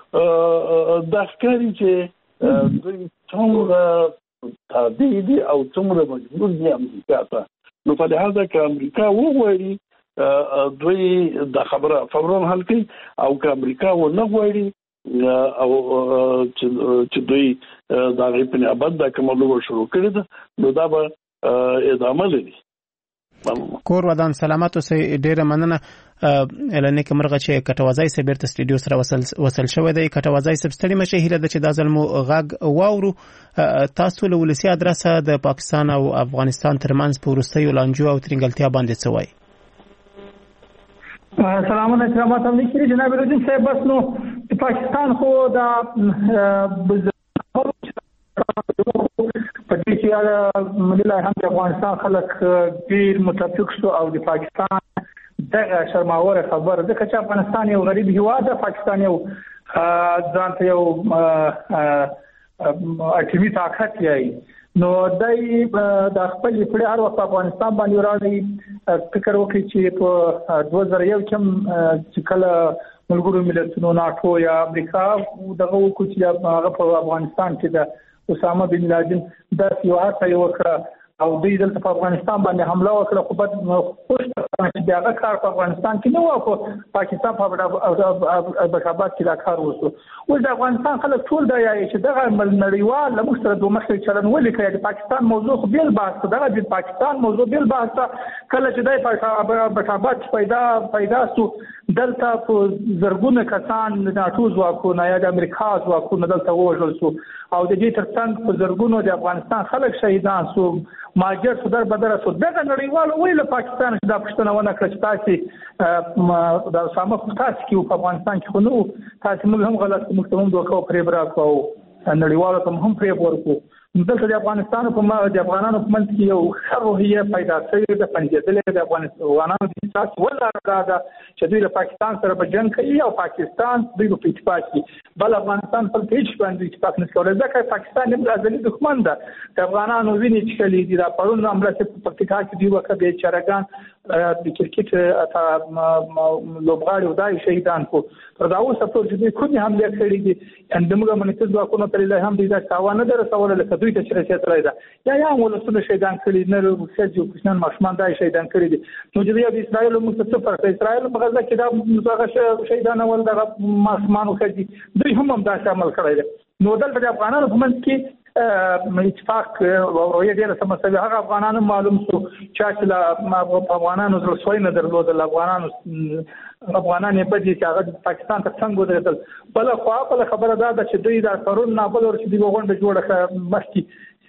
S1: دا ښکاري چې دوی څومره تابع دي او څومره مجبور دي امریکا ته، نو په لحاظه کې امریکا وغواړي دوی دا خبره فورا حل کوي او که امریکا ونه غواړي او چې دوی دا غي په نیابت دا کوم لور شروع کړی ده نو دا به ادامه لري.
S2: کور ودان سلامت اوسئ. ډیره مننه اعلان کوم مرغه چې کټوازای سبیر ته سټډیو سره وصل وصل شوی دی. کټوازای سب ستړي مشه هیله ده چې دا ځلمو غږ واورو. تاسو له ولسی ادرسه د پاکستان او افغانستان ترمنځ په وروستیو لانجو او ترنګلتیا باندې څه وایي؟
S5: سلامونه کرامات هم نشي جناب رودین صاحب. بس نو پاکستان خو دا په دې چې ملي هم د افغانستان خلک ډیر متفق شو او د پاکستان دغه شرماور خبر ده چې افغانستان یو غریب هیواد ده، پاکستان یو ځان ته یو اټومي طاقت یې، نو دای د خپل پړ هر وخت افغانستان باندې راځي فکر وکړي چې په دوه زره یو کې چې کله ملګرو ملتونو ناتو یا امریکا دغه وکړي چې هغه په افغانستان کې د اسامه بن لادن د سیاست یو وکړه او دوی دلته په افغانستان باندې حمله وکړه، خو په خوش چې هغه کار په افغانستان کې نه و، پاکستان په بشابات کې دا کار وشو. اوس د افغانستان خلک ټول دا یایي چې دغه نړیوال له موږ سره دوه مخې چلن ولې کوي. د پاکستان موضوع خو بیل بحث ده، د پاکستان موضوع بیل بحث ده. کله چې د بشابات پیدا پیدا سو دلته په زرګونه کسان د ناتو ځواکونو یا د امریکا ځواکونو دلته وژل سو او د دې ترڅنګ په زرګونو د افغانستان خلک شهیدان سو، ماجر صدر بدر سو. دغه نړیوال ویل پاکستان چې دا پښتنه ونه کړ چې تاسو د اسامه تاسو کې په افغانستان کې خو نو تاسو موږ هم غلط موږ هم دوکه پرې برا کوو، نړیوالو ته هم پرې ورکو. دلته د افغانستان په ما د افغانانو په منځ کې یو ښه روحیه پیدا شوې ده، پنځېدلې د افغانانو د احساس ولاره دا ده چې دوی له پاکستان سره په جنګ کوي او پاکستان دوی په اتفاق کې بل افغانستان په هیڅ باندې اتفاق نه کوي، ځکه پاکستان یو ازلي دښمن ده. د افغانانو ویني چې کلی دي دا پرون عمله په پکتیکا کې دی وکړه د چرګان د کرکټ اته لوبغاړي او دای شهیدان کو تر دا اوسه ټول چې دوی خو نه حمله کړې دي اندمغه منځ ځواکونو تر له هم دي دا تاوان نه درسول لکه دوی ته چې راځي دا یا یا ولسونه شهیدان کړي نه روسي جو کښنن ماشمان دای شهیدان کړي دي. نو چې د اسرائیل مستفر د اسرائیل په غزا کې دا دغه شهیدان ول د ماشمانو کړي دوی هم هم دا عمل کړی دي. نو دلته د افغانانو په منځ کې اتفاق او رویه ډیره سمسوي. هغه افغانانو معلوم شو چې لا افغانانو رسوي نه درلودل، افغانانو افغانانو په دې چې هغه پاکستان ته څنګه ودرېدل. بل خو په خبره دا ده چې دوی دا قانون نه بل ورته دی غونډه جوړه مخکې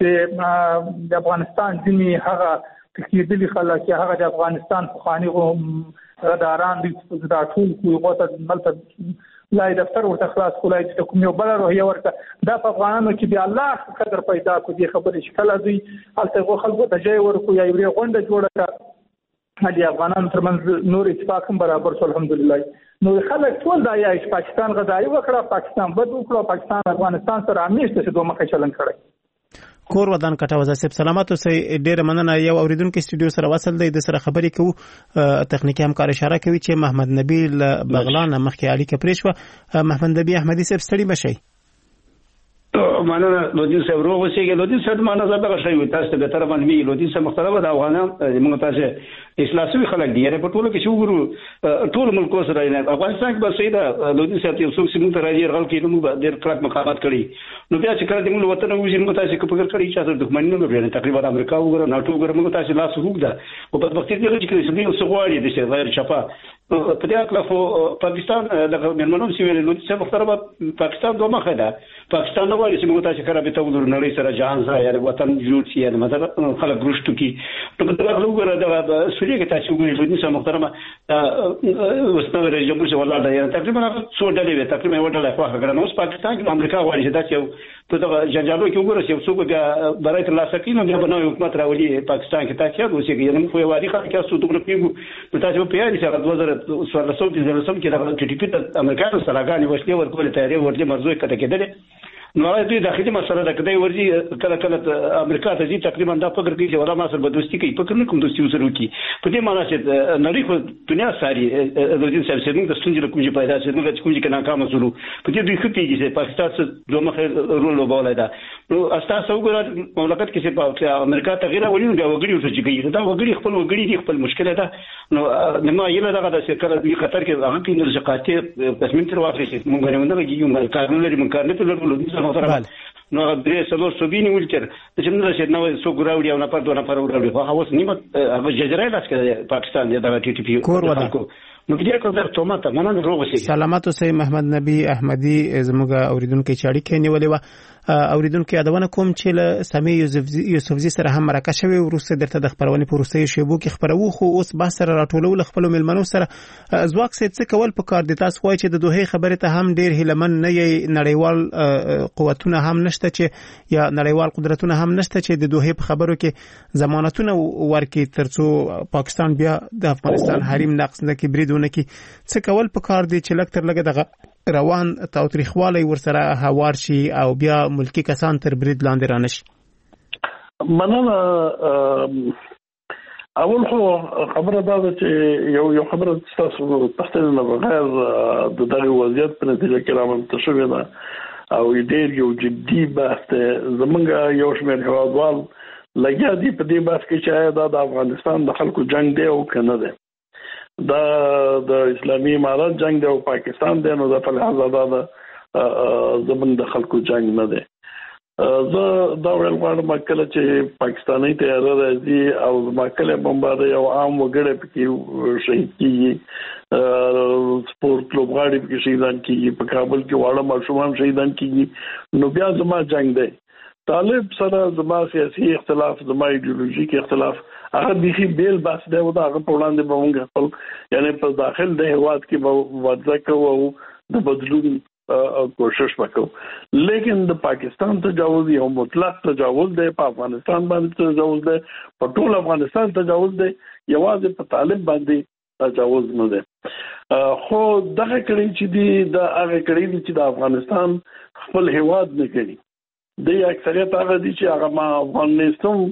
S5: چې د افغانستان ځینې هغه تکیدلي خلک هغه د افغانستان په خاني غداران دي دا ټول کوی غوته لای دفتر ورته خلاص کولای چې کوم یو بل روحیه ورته دا په افغانانو کې دی الله قدر پیدا کو دي خبرې شکل دوی الته خلکو ته ځای ورکو یا یو غونډه جوړه کړه د افغانانو ترمنځ نور اتفاق هم برابر شو الحمدلله. نو خلک ټول دا یا پاکستان غداري وکړه، پاکستان بد وکړه، پاکستان افغانستان سره همیشه چې دوه مخه چلن کړی.
S2: کور ودان کټه وزا صاحب سلامات اوسئ. ډېر مننه. یو اوریدونکو استودیو سره وصل دی، د سره خبرې کوو. تخنیکی همکار اشاره کوي چې محمد نبی بغلان مخکې اړیکه پرې شوه. محمد نبی احمدي صاحب ستړي بشئ.
S4: مننه لودین صاحب روغ اوسئ. لودین صاحب معنا زړه غشي تاسو به تر باندې لودین صاحب مختلفه د افغانان موږ تاسو اسلامي خلک دي په ټولو کې چې وګورو ټول ملک سره نه افغانستان کې بس دا لودین صاحب یو څوک چې موږ ته راځي غل کې موږ ډېر کلک مقاومت کړی. نو بیا چې کله د موږ وطن وځي موږ تاسو کې فکر کړی چې تاسو دښمن نه لري، تقریبا امریکا وګوره ناتو وګوره موږ تاسو لاس وګ ده او په وخت کې چې کوي چې سغواړي د څه غیر شفا په دې اړه خو پاکستان د ملمنو سیمې لودین صاحب مختلفه پاکستان دوه مخه ده. پاکستان نو وایي چې موږ تاسو کړه به ته ولر نړۍ سره جهان سره یا وطن جوړ شي یا مثلا خلک ګرشتو کی نو په دغه وګوره د سوري کې تاسو وګورئ لودین صاحب محترمه وسنه رئیس جمهور څخه ولاړ دی تقریبا څو ډلې وي تقریبا یو ډله خو هغه نو پاکستان کې امریکا وایي چې دا چې په دغه جنجالو کې وګوره چې څوک بیا برای تر لاسه کینو بیا بنوي حکومت راولي پاکستان کې تاسو اوسې کې نو خو وادي خلک تاسو دغه پیګو تاسو په یاري سره دوه زره څوارلس کې سم کې د ټي ټي پی د امریکا سره غانې وسلې ورکول تیاری ورته مرزوي کته کېدل. نو دوی داخلي مسله ده کدی ورځي کله کله امریکا ته ځي تقریبا دا فکر کوي چې ولا ما سره به دوستي کوي فکر نه کوم دوستي وسره کوي په دې معنی چې نړۍ خو دنیا ساري د دې سره څنګه د ستونزې کوم چې پیدا شي موږ کوم چې ناکام شولو په دې دوی خو پیږي چې پاکستان څخه دوه مخه رول وبولای دا نو اساسا وګوره مملکت کې چې امریکا ته غیر ولینو دا وګړي ورته کوي دا وګړي خپل وګړي دي خپل مشکله ده. نو نو یله دغه د شکل د خطر کې هغه کې نور ځکه تصمیم تر واخلي چې موږ غوښنه کوي یو کارونه لري موږ کار نه تللو د څه نو درې څلور سوبینی ولتر چې موږ چې نو څو ګراوډي او نه پر دوه نه پر وراوړي خو هغه نیمه هغه جزیره لاس کې پاکستان د ټي ټي پی
S2: کور ودا
S4: نو دې کوم ټوماټ مننه روغ شي.
S2: سلامات اوسئ. محمد نبی احمدي زموږ اوریدونکو چې اړیکه نیولې و اوریدونکو یادونه کوم چې له سامي یوسفزي سره هم مرکه شوی ورسته درته د خبرونې پروسې شیبو کې خبرو خو اوس با سره راټولول خپل ملمنو سره ځواک سي څه کول په کار دي. تاسو وایي چې د دوه خبرې ته هم ډیر هلمن نه یې نړیوال قوتونه هم نشته چې یا نړیوال قدرتونه هم نشته چې د دوه په خبرو کې ضمانتونه ورکي ترڅو پاکستان بیا د افغانستان حریم نقص نه کې بریدونه کې څه کول په کار دي چې لکه تر لګه دغه روان تاوتریخوالی ورسره هوار شي او بیا ملکی کسان تر برید لاندې رانشي.
S1: مننه. اول خو خبره دا ده چې یو یو خبره تاسو تحت نه بغیر د دغه وضعیت په نتیجه کې رامنځته شوې ده او ډېر یو جدي بحث زمونږ یو شمېر هیوادوال لګیا دي په دې بحث کې چې دا د افغانستان د خلکو جنگ دی او کنه دی دا د اسلامي امارات جنگ دی او پاکستان دی نو د فلحاظ دا د زمون د خلکو جنگ نه دی. زه دا ویل غواړم کله چې پاکستاني تیاره راځي او مکله بمباري او عام وګړي پکې شهید کیږي سپورت لوبغاړي پکې شهیدان کیږي په کابل کې واړه ماشومان شهیدان کیږي نو بیا زما جنگ دی. طالب سره زما سیاسي اختلاف زما ایدئولوژیک اختلاف هغه بيخي بیل بس دی او دا هغه په وړاندې به موږ خپل یعنی په داخل د هواد کې به وځه کوو د بدلون کوشش وکړو لیکن د پاکستان تجاوز یو مطلق تجاوز دی په افغانستان باندې تجاوز دی په ټول افغانستان تجاوز دی یوازې په طالب باندې تجاوز نه دی خو دغه کړي چې دی د هغه کړي چې د افغانستان خپل هواد نه کوي د اکثریت هغه دي چې هغه ما افغانستان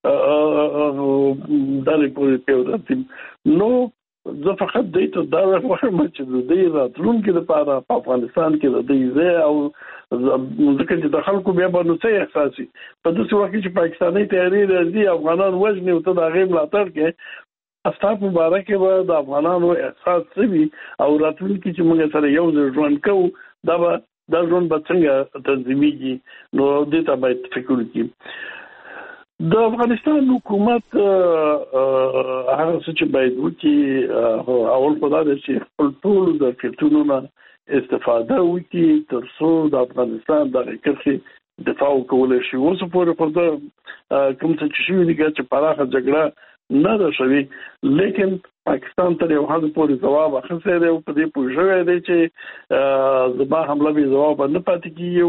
S1: دغه پورې پیوړتي نو زه فقط دې ته دا وایم چې د دې راتلونکو لپاره په افغانستان کې د دې ځای او ځکه چې د خلکو بیا باندې څه احساسي په داسې وخت کې چې پاکستاني تیاری راځي افغانان وژني او ته د هغې ملاتړ کې استاد مبارک به د افغانانو احساس سوي او راتلونکي چې موږ سره یو ځای ژوند کوو دا به دا ژوند به څنګه تنظیمېږي نو دې ته باید فکر وکړي د افغانستان حکومت هغه څه چې باید وکړي اول خدای دې چې خپل ټول د فکرونو نه استفاده وکړي تر څو د افغانستان د کرښې دفاع وکولای شي اوس پورې پر د کوم څه چې شوي دي چې پراخه جګړه نه ده شوې لیکن پاکستان تر یو حد پورې ځواب اخیستی دی او په دې پوه شوی دی چې زما حمله بې ځوابه نه پاتې کېږي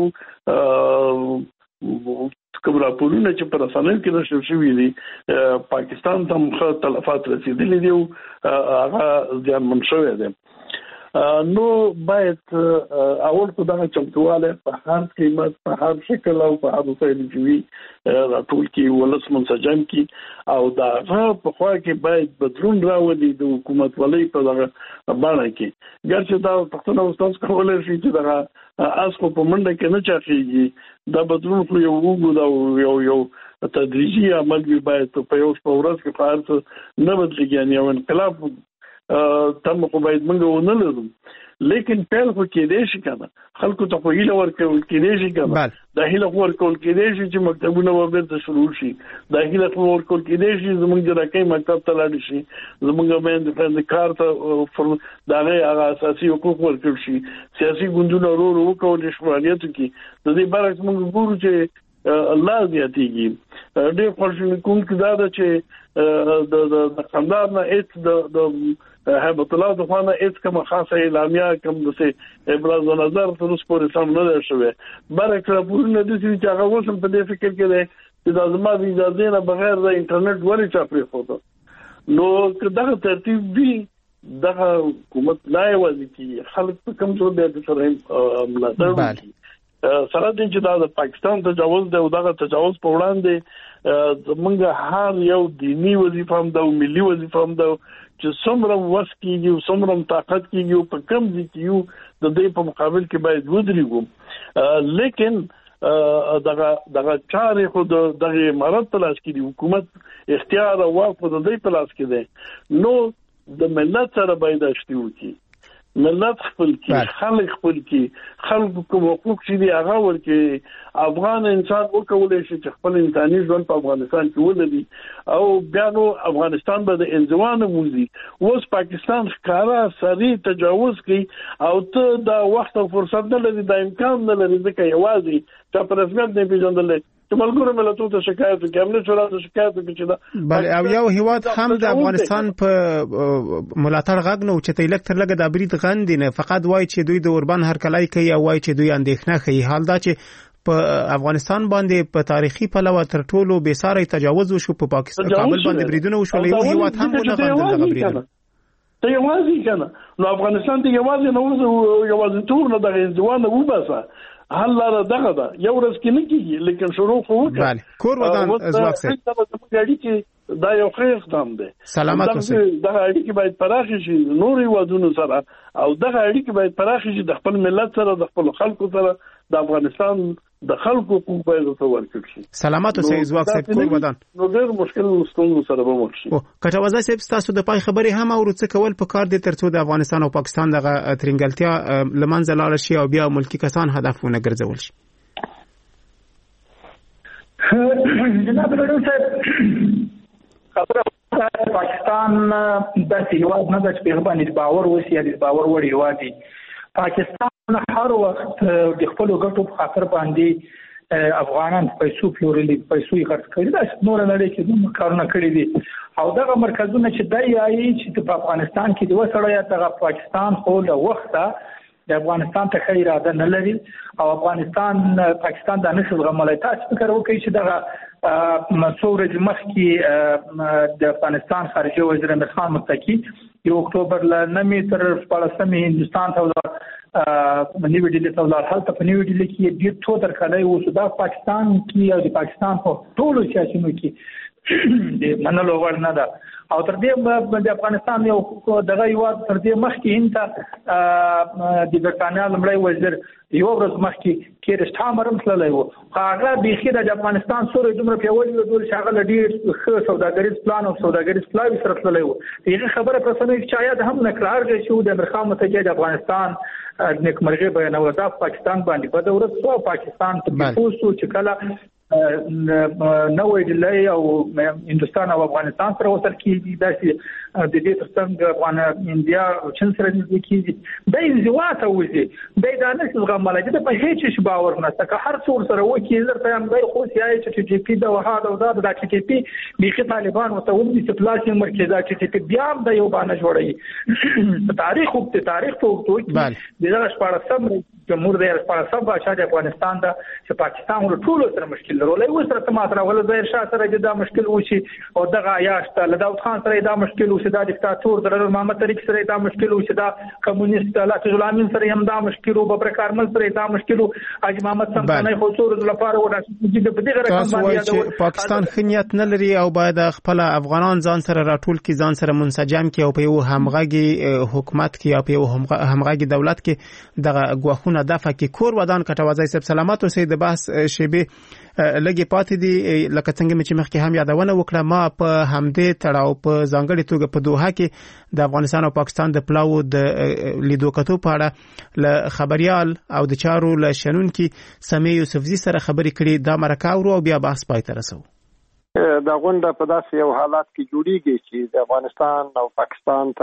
S1: کوم راپورونه چې په رسنیو کې نشر شوي دي پاکستان ته ښه تلفات رسېدلي دي او هغه زیانمن شوی دی نو باید اول په دغه چمتواله په هر قیمت په هر شکل او په هر وسایل چې وي راټول کې ولس منسجم کې او دا په خوا کې باید بدلون راولي د حکومت ولې په دغه باندې کې ګرځي دا پښتون او تاسو کولای شئ چې دغه اسکو په منډه کې نه چاخيږي دا بدلون خو یو وګړو دا یو یو تدریجي عمل وي باید په یو څو ورځې کې فارس نه بدلېږي یعنی یو انقلاب تم خو باید موږ ونه لرو لیکن پیل خو کېدې شي کنه خلکو ته خو هیله ورکول کېدې شي کنه دا هیله ورکول کېدې شي چې مکتبونه وبېرته شروع شي دا هیله ورکول کېدې شي زموږ د راکې مکتب ته لاړ شي زموږ باندې د کار ته دا هغه اساسي حقوق ورکړ شي سیاسي ګوندونه ورو ورو کول شي فعالیت کوي د دې برعکس موږ ګورو چې الله زیاتېږي ډېر خوشاله کوم کې دا ده چې د د قندار نه هیڅ د هیبت الله د خوانه هیڅ کوم خاصه اعلامیه کوم د ابراز نظر تر اوسه پورې سم نه ده شوی برعکس راپورونه د دې چې هغه وسم په دې فکر کې ده چې د ازما د اجازه نه بغیر د انټرنیټ ولې چاپی خوته نو دغه ترتیب دی دغه حکومت لا یوازې کې خلک په کوم څه د سره ملاتړ کوي سره د چې د پاکستان تجاوز د دغه تجاوز په وړاندې زمونږ هر یو دینی وظیفه هم ده او ملي وظیفه هم ده چې څومره وس کېږي او څومره طاقت کېږي او په کم ځای کې یو د دې په مقابل کې باید ودرېږو لیکن دغه دغه چارې خو دغه امارت په لاس کې دي حکومت اختیار او واک په دې په لاس کې دی نو د ملت سره باید اشتي وکړي ملت خپل کی خلک خپل کی خلک کوم حقوق چې دی هغه ورکي افغان انسان وکولای شي چې خپل انساني ژوند په افغانستان کې ولري او بیا نو افغانستان به د انځوان موزي اوس پاکستان ښکارا سری تجاوز کوي او ته دا وخت او فرصت نه لري د امکان نه لري ځکه یوازې چې په رسمیت نه پیژندل چې ملګرو ملتونو ته شکایت وکړي امنیت شورا ته شکایت وکړي چې دا
S2: بل او یو هیواد هم د افغانستان په ملاتړ غږ نو چې تلک تر لګه د برید غند نه فقط وای چې دوی د اوربان هرکلای کوي او وای چې دوی اندېښنه کوي حال دا چې په افغانستان باندې په تاریخي پلوه تر ټولو بې ساري تجاوز وشو په پاکستان کابل باندې بریدونه وشو یو هیواد هم نه غندل غبرید
S1: ته یوازې کنه نو افغانستان ته یوازې نو یوازې ټول نه دغه ځوانه وباسه حل لاره دغه ده یو ورځ کې نه کیږي لیکن شروع خو وکړه
S2: بله کور ودان ازواق سره
S1: دا یو ښه اقدام دی
S2: سلامت اوسئ
S1: دغه اړیکې باید پراخې شي نور هیوادونو سره او دغه اړیکې باید پراخې شي د خپل ملت سره د خپل خلکو سره د افغانستان د خلکو حقوق باید ورکړل شي
S2: سلامت اوسئ ازواق صاحب کور ودان
S1: نو ډېر مشکل ستونزو سره به مخ شي
S2: او کټوازه صاحب تاسو د پای خبرې هم او څه کول په کار دي ترڅو د افغانستان او پاکستان دغه ترنګلتیا لمنځه لاړ شي او بیا ملکی کسان هدفونه ګرځول شي
S5: جناب رډو صاحب خبره پاکستان د سیواد نه د پیغمبرانو باور وسی د باور وړي وادي پاکستان هر وخت د خپل ګټو په خاطر باندې افغانان پیسو پلورلي پیسو یې خرڅ کړي دا نور نه لري چې موږ کارونه کړی دي او دغه مرکزونه چې دای یې چې په افغانستان کې د وسړیا دغه پاکستان خو له وخته د افغانستان ته ښه اراده نه لري او افغانستان پاکستان د نشو غملای. تاسو فکر وکړئ چې دغه څو ورځې مخکې د افغانستان خارجه وزیر امیر خان متقي یو اکتوبر له نهمې تر شپاړسمې هندوستان ته ولاړ، نیو ډیلي ته ولاړ. هلته په نیو ډیلي کې ډېر څو درکلی اوسو. دا پاکستان کې او د پاکستان په ټولو سیاسینو کې د منلو وړ نه ده. او تر دې د افغانستان یو دغه هیواد تر دې مخکې هند ته د برټانیا لومړی وزیر یو ورځ مخکې کیر سټامر هم تللی و. هغه بیخي د افغانستان سره دومره پیاوړی و چې هغه له ډېر ښه سوداګریز پلان او سوداګریز پلاوي سره تللی و. هغه خبره په رسنیو کې شاید هم نه کړه هرګه چې د امیر خان متقي د افغانستان نیکمرغي بیانوله. دا پاکستان باندې بده ورځ شوه. پاکستان ته پوسو چې کله نوې ډیلي او هندوستان او افغانستان سره وصل کیږي، داسې د دې ترڅنګ افغان انډیا او چین سره نږدې کیږي. د انزوا ته وځي د دانش زغملای دي په هیڅ شي باور نه تک هر څور سره وکی زرته هم غیر خو سیاسي چې ټي پی د وهاد او د ټي پی بيخي طالبان او ته هم د سپلاسي مرکزه چې ټي پی بیا د یو باندې جوړي. په تاریخ او په تاریخ په وګړو کې دغه شپږم جمهور د شپږم بادشاہ د افغانستان د چې پاکستان له ټولو سره مشکل لري. و سره تماثر ول ظاهر شاه سره دا مشکل وشي او دغه عیاشت له داود خان سره دا مشکل وشي، دا دیکتاتور د محمد طریق سره دا مشکل وشي، دا کمونیست لاته غلامین سره هم دا مشکل او ببر کارمل سره دا مشکل او اج محمد سمسانه خو څور د لپاره ودا چې د دغه رقم باندې
S2: پاکستان خنیت نه لري او باید خپل افغانان ځان سره راټول کی، ځان سره منسجم کی او په یو همغږي حکومت کی او په یو همغږي دولت کې دغه غوښونه دفع کی. کور ودان کټوازی صاحب سلامات او سید بحث شیبه لګي پاتې دي لکه څنګه چې مخکې هم یادونه وکړه. ما په همدې تړاو په ځانګړي توګه په دوحه کې د افغانستان او پاکستان د پلاو د لیدو کتو په اړه له خبريال او د چارو له شنونکي سمي یوسفزي سره خبرې کړې. دا مرکه ورو او بیا بحث پای ته رسو.
S8: دا غونډه په داسې یو حالات کې جوړیږي چې د افغانستان او پاکستان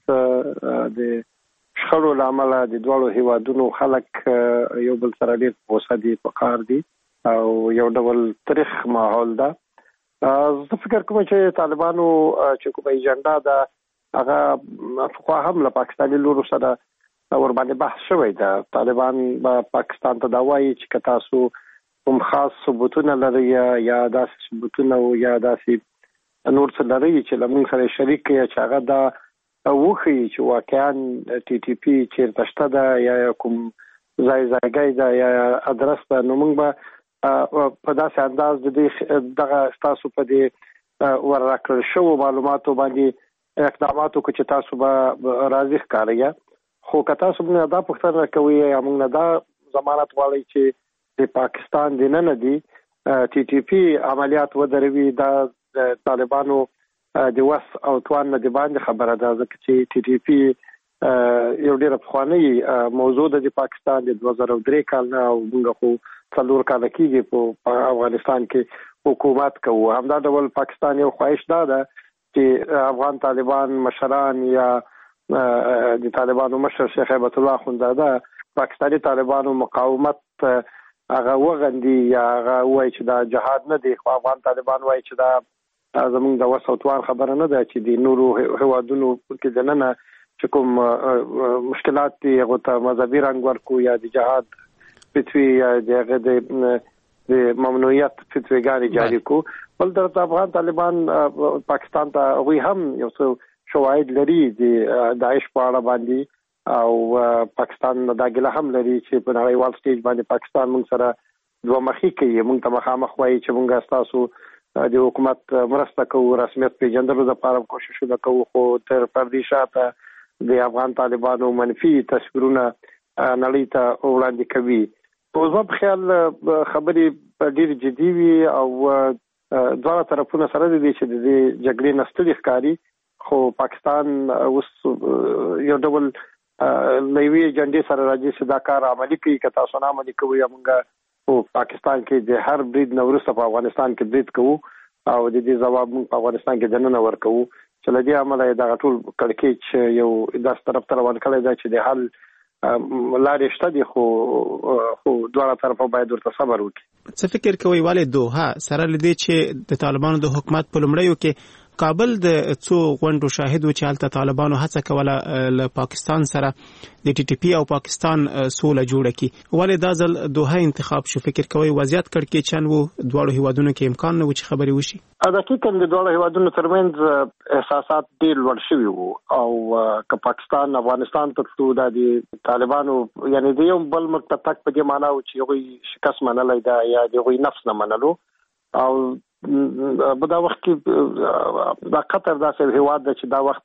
S8: ترمنځ د شخړو لامل د دوه هیوادونو خلک یو بل سره ډېر غوسه دي، په کار دي او یو ډول تاریخ ماحول ده. زه فکر کوم چې طالبانو چې کومه ایجنډا ده هغه خو هم له پاکستاني لورو سره ور باندې بحث شوی ده. طالبان به پاکستان ته دا وایي چې تاسو کوم خاص ثبوتونه لري یا داسې ثبوتونه او یا داسې نور څه لري چې لمون سره شریک کړي چې هغه دا وخی چې واقعا ټي ټي پی چیرته شته ده یا کوم ځای ځایګی ده یا ادرس ده. نو موږ به په داسې انداز د دې دغه تاسو په دې ورکړل شو معلوماتو باندې اقداماتو کې چې تاسو به راضي ښکارئ. خو که تاسو موږ دا پوښتنه کوئ یا موږ دا ضمانت غواړئ چې د پاکستان د نن دي ټي ټي پی عملیات ودروي، دا د طالبانو د وس او توان نه دی باندې خبره ده. ځکه چې ټي ټي پی یو ډېر افغاني موضوع د پاکستان د دوه زره درې کال نه او موږ خو څلور کال کېږي په افغانستان کې حکومت کوو. همدا ډول پاکستان یو خواهش ده ده چې افغان طالبان مشران یا د طالبانو مشر شیخ هیبت الله اخوندزاده پاکستاني طالبانو مقاومت هغه وغندي یا هغه وایي چې دا جهاد نه دی، خو افغان طالبان وایي چې دا زمونږ د وسوتوان خبره نه ده چې د نورو هوادونو کې دننه چې کوم مشکلات دي هغه ته مذهبي رنګ ورکو یا د جهاد فتوی یا د د ممنوعیت فتویګانې جاری کو. بل طرف افغان طالبان پاکستان ته هغوی هم یو څه شواهد لري د داعش په اړه باندې او پاکستان دا ګیله هم لري چې په نړیوال سټیج باندې پاکستان موږ سره دوه مخی کوي. موږ ته مخامخ وایي چې موږ تاسو د حکومت مرسته کوو، رسمیت پیژندلو لپاره کوششونه کوو، خو تر پردي شاته د افغان طالبانو منفي تصویرونه نړۍ ته وړاندې کوي. په زما په خیال خبرې ډېر جدي وي او دواړه طرفونه سره دي چې د جګړې نه ستړي ښکاري، خو پاکستان اوس یو ډول له یوې ایجنډې سره راځي چې دا کار عملي کوي. که تاسو نه عملي کوئ موږ په پاکستان کې د هر برید نه وروسته په افغانستان کې برید کوو او د دې ځواب موږ په افغانستان کې دننه ورکوو. چې له دې امله دغه ټول کړکېچ یو داسې طرف ته روان کړی دی چې د حل لارې شته دي، خو خو دواړه طرفه باید ورته صبر وکړي.
S2: څه فکر کوئ ولې دوحه سره لدې چې د طالبانو د حکومت په لومړیو کې کابل د څو غونډو شاهد و چې هلته طالبانو هڅه کوله له پاکستان سره د ټي ټي پی او پاکستان سوله جوړه کړي، ولې دا ځل دوحه انتخاب شو؟ فکر کوي وضعیت کړکېچن و، دواړو هیوادونو کې امکان نه و چې خبرې وشي؟
S8: دقیقاً د دواړو هیوادونو ترمنځ احساسات ډېر لوړ شوي وو، او که پاکستان افغانستان ته تلو دا د طالبانو یعنی د یو بل ملک ته تګ په دې معنا و چې هغوی شکست منلی ده یا د هغوی نفس نه منلو. او په دا وخت کې دا قطر داسې هیواد ده چې دا وخت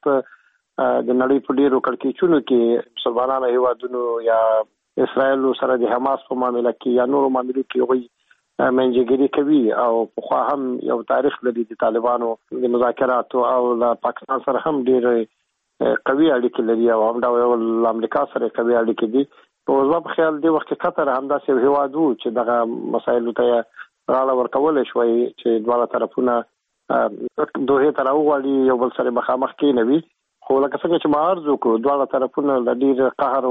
S8: د نړۍ په ډېرو کړکېچونو کې مسلمانانو هیوادونو یا اسرائیل سره د حماس په معامله کې یا نورو معاملو کې هغوی منځګړي کوي، او پخوا هم یو تاریخ لري د طالبانو د مذاکراتو، او له پاکستان سره هم ډېر قوي اړیکې لري، او هم ډول امریکا سره قوي اړیکې دي. په زما په خیال دې وخت کې قطر همداسې یو هیواد و چې دغه مسایلو ته راړه ورکولی شوی چې دواړه طرفونه دوحې ته راوغواړي، یو بل سره مخامخ کېنوي. خو لکه څنګه چې ما عرض وکړو، دواړه طرفونه له ډېر قهر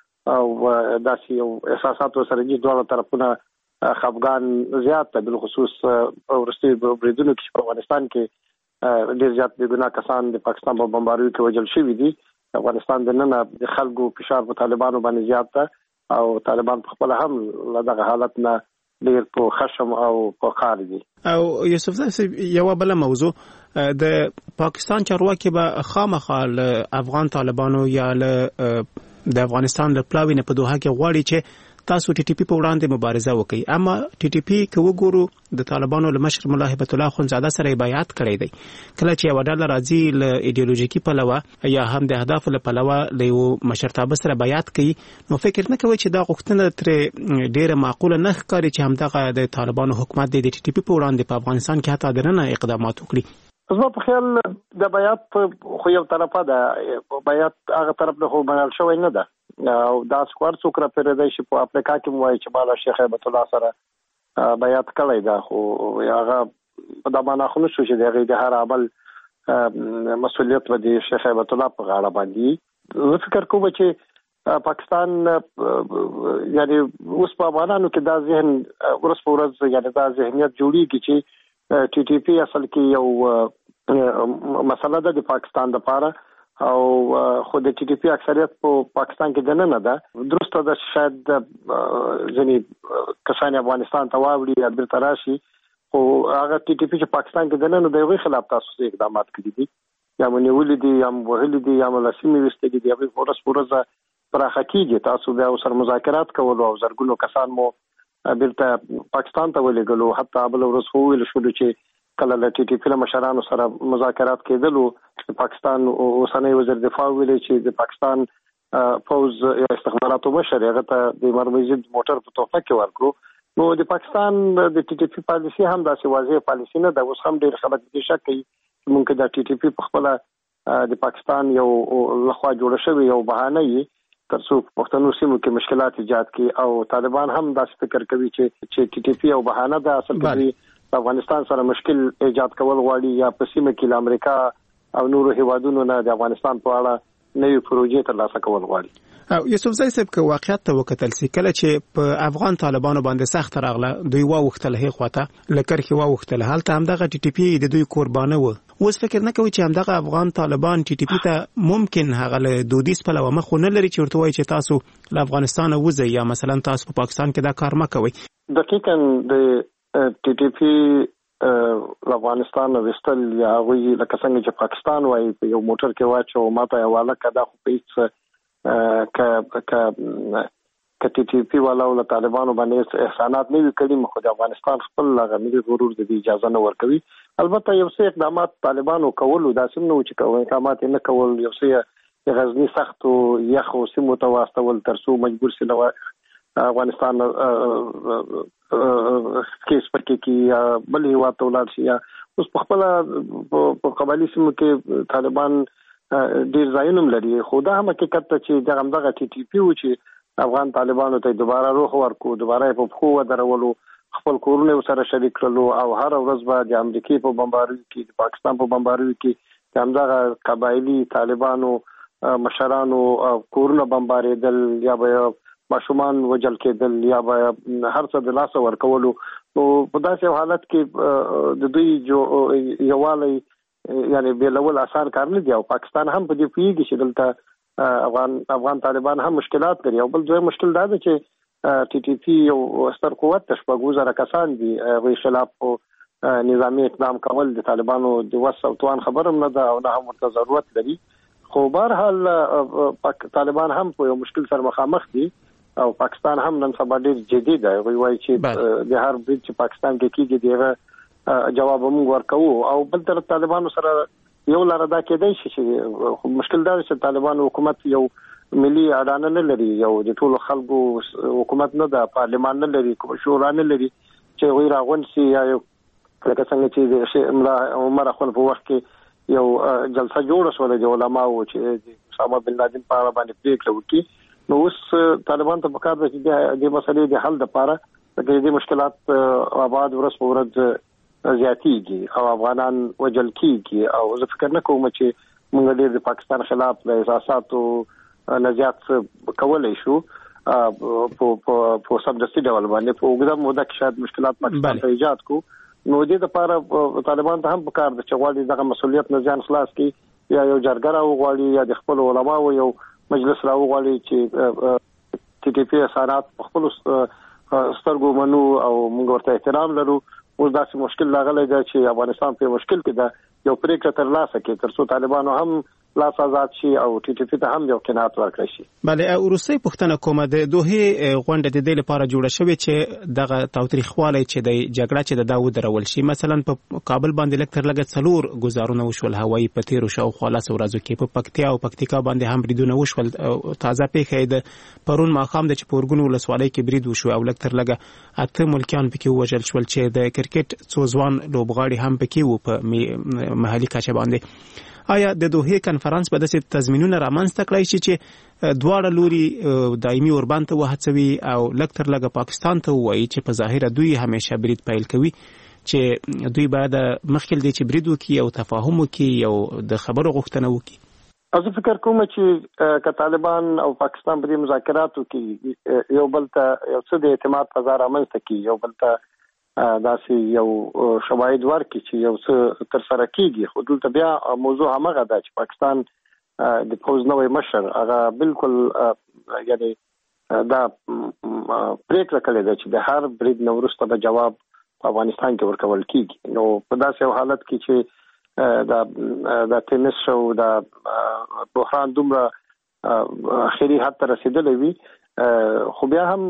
S8: او داسې یو احساساتو سره دي، دواړه طرفونه خفګان زیات ته، بالخصوص وروستیو بریدونو کې په افغانستان کې ډېر زیات بې ګناه کسان د پاکستان په بمباریو کې وژل شوي دي. افغانستان د ننه د خلکو فشار په طالبانو باندې زیات ده، او طالبان په خپله هم له دغه حالت نه ډېر په خشم او په قهر دي.
S2: او یوسف صاحب، یوه بله موضوع، د پاکستان چارواکي به خامخا له افغان طالبانو یا له د افغانستان له پلاوي نه په دوحه کې غواړي چې تاسو ټي ټي پی په وړاندې مبارزه وکړي، اما ټي ټي پی که وګورو د طالبانو له مشر ملا هبت الله اخندزاده سره بیعت کړی دی. کله چې یوه ډله راځي له ایډیولوژیکي پلوه یا هم د اهدافو له پلوه له یو مشرتابه سره بیعت کوي، نو فکر نه کوي چې دا غوښتنه ترې ډېره معقوله نه ښکاري چې همدغه د طالبانو حکومت د ټي ټي پی په وړاندې په افغانستان کې حتی دننه اقدامات وکړي؟
S8: زما په خیال د بیعت خو یو طرفه ده، بیعت هغه طرف نه خو منل شوی نه ده، او دا سکوار څوک را پیرېدی شي په افریقا کې مو وایي چې ما له شیخ هیبت الله سره بیعت کړی ده، خو هغه په دا معنا خو نه شو چې د هغې د هر عمل مسؤلیت به د شیخ هیبت الله په غاړه باندې. زه فکر کوم چې پاکستان یعنی اوس په افغانانو کې دا ذهن ورځ په ورځ یعنی دا ذهنیت جوړېږي چې ټي ټي پی اصل کې یو مسله ده د پاکستان دپاره، او خو د ټي ټي پی اکثریت په پاکستان کې دننه ده. درسته ده شاید ځینې کسان افغانستان ته واوړي یا بیرته راشي، خو هغه ټي ټي پی چې پاکستان کې دننه د هغوی خلاف تاسو اقدامات کړي دي، یا مو نیولي دي، یا مو وهلي دي، یا مو له سیمې ویستلي دي، هغوی ورځ په ورځ پراخه کېږي. تاسو بیا ورسره مذاکرات کولو او زرګونو کسان مو بیرته پاکستان ته ولېږلو. حتی بله ورځ خو وویل شولو چې کله له ټي ټي پی له مشرانو سره مذاکرات کېدلو، د پاکستان اوسنی وزیر دفاع ویلي چې د پاکستان پوز یا استخباراتو مشر هغه ته د مرمزید موټر په تحفه کې ورکړو. نو د پاکستان د ټي ټي پی پالیسي هم داسې واضح پالیسي نه ده. اوس هم ډېر خلک دې شک کوي چې ممکن د ټي ټي پی په خپله د پاکستان یو لخوا جوړه شوې یو بهانه وي تر څو په پښتنو سیمو کې مشکلات ایجاد کړي، او طالبان هم داسې فکر کوي چې چې ټي ټي پی یو بهانه ده، اصل کې افغانستان سره مشکل ایجاد کول غواړي، یا په سیمه کې له امریکا او نورو هیوادونو نه د افغانستان په اړه نوې پروژې ترلاسه کول غواړي.
S2: او یوسف زای صاحب، که واقعیت ته وکتل سي، کله چې په افغان طالبانو باندې سخت راغله، دوی واوښتل هغې خواته له کرښې واوښتل، هلته همدغه ټي ټي پی د دوی قربانه و. اوس فکر نه کوي چې همدغه افغان طالبان ټي ټي پی ته ممکن هغه له دودیز پلوه مخ ونه لري چې ورته وایي چې تاسو له افغانستانه وځئ، یا مثلا تاسو په پاکستان کې دا کار مه کوئ؟
S8: دقیقاً د ټي ټي پی له افغانستان وستل یا هغوی لکه څنګه چې پاکستان وایي په یو موټر کې واچو ما ته یې حواله کړه، دا خو په هېڅ که ټي ټي پی والاو له طالبانو باندې احسانات نه وي کړي، خو د افغانستان خپل هغه ملي غرور د دې اجازه نه ورکوي. البته یو څه اقدامات طالبانو کولو، داسې نه و چې اقدامات یې نه کول، یو څه د غزني سختو یخو سیمو ته واستول تر څو مجبور سي افغانستان کیس پکې کې بل هیواد ته ولاړ شي. اوس په خپله په قبایلي سیمو کې طالبان ډېر ځایونه هم لري، خو دا هم حقیقت ته چې دغه همدغه ټي ټي پي و چې افغان طالبانو ته دوباره روح ورکړو، دوباره یې په پښو ودرولو، خپل کورونه ورسره شریک کړلو، او هره ورځ به د امریکې په بمباریو کې، د پاکستان په بمباریو کې د همدغه قبایلي طالبانو مشرانو کورونه بمبارېدل، یا به ماشومان وجل کېدل، یا به هر څه د لاسه ورکولو. نو په داسې حالت کې د دوی جو یووالی یعنی بیلول آسان کار نه دی او پاکستان هم په دې پیږي چې دلته افغان افغان طالبان هم مشکلات لري او بل ځای مشکل دا ده چې ټي ټي پی یو ستر قوت تشبګو زره کسان دي غوي خلاف نظامی اقدام کول د طالبانو د وس او توان خبرم نه ده او نه هم ورته ضرورت لري خو بهر حال طالبان هم په یو مشکل سره مخامخ دي او پاکستان هم نن سبا ډیر جدي دی وی وایي چې د هر برید چې پاکستان کې کیږي دغه جواب موږ ورکوو او بل تر طالبانو سره یو لاره دا کېدای شي چې مشکل دا چې طالبان حکومت یو ملي اډانه نه لري یو د ټولو خلکو حکومت نه ده پارلمان نه لري کوم شورا نه لري چې غیر اغون سي یا یو لکه څنګه چې د املا عمر خپل په وخت کې یو جلسه جوړه شوه د علماو چې اسامه بن لادن په اړه باندې پریکړه وکړي نو اوس طالبان ته پکار دي چې د مسلې د حل لپاره د دې مشکلات آباد ورس په ورځ زیاتیږي او افغانان وجل کیږي او زه فکر نه کوم چې موږ ډېر د پاکستان خلاف د احساساتو نزيات کولای شو په په سمدستي ډول باندې په وګړه موده کې شاید مشکلات پاکستان ته ایجاد کو نو دې لپاره طالبان ته هم پکار دي چې غواړي دغه مسولیت نه ځان خلاص کړي یا یو جرګه راو غواړي یا د خپل علماو یو مجلس راو غواړي چې ټي ټي پی اثرات خپل سترګو منو او موږ ورته احترام لرو اوس داسې مشکل لاغلی دی چې افغانستان په مشکل کې ده یو پریکړه تر لاسه کې ترڅو طالبانو هم لاس آزاد شي او ټي ټي پی ته هم یو قناعت ورکړي شي.
S2: بله وروستۍ پوښتنه کومه د دوحې غونډه د دې لپاره جوړه شوې چې دغه تاوتریخوالی چې د جګړه چې د دا ودرول شي مثلا په کابل باندې لږ تر لږه څلور ګزارونه وشول هوایي په تیرو شاوخوا لسو ورځو کې په پکتیا او پکتیکا باندې هم بریدونه وشول تازه پیښه یې د پرون ماښام د چې په ارګون ولسوالۍ کې برید وشو او لږ تر لږه اته ملکیان پکې ووژل شول چې د کرکټ څو ځوان لوبغاړي هم پکې وو په محلي کچه باندې. آیا د دوحې کنفرانس به داسې تضمینونه رامنځته کړی شي چې دواړه لوري دایمي اوربند ته وهڅوي او لږ تر لږه پاکستان ته ووایي چې په ظاهره دوی همیشه برید پیل کوي چې دوی باید مخکې دی چې برید وکړي او تفاهم وکړي او د خبرو غوښتنه وکړي.
S8: زه فکر کوم چې که طالبان او پاکستان په دې مذاکراتو کې یو بل ته یو څه د اعتماد فضا رامنځته کړي یو بل ته داسې یو شواهد ورکړي چې یو څه تر سره کیږي خو دلته بیا موضوع همغه ده چې پاکستان د پوز نوې مشر هغه بالکل یعنی دا پریکړه کړې ده چې د هر برید نه وروسته به جواب په افغانستان کې ورکول کیږي نو په داسې یو حالت کې چې دا د تنس شو دا بحران دومره اخري حد ته رسیدلی وي خو بیا هم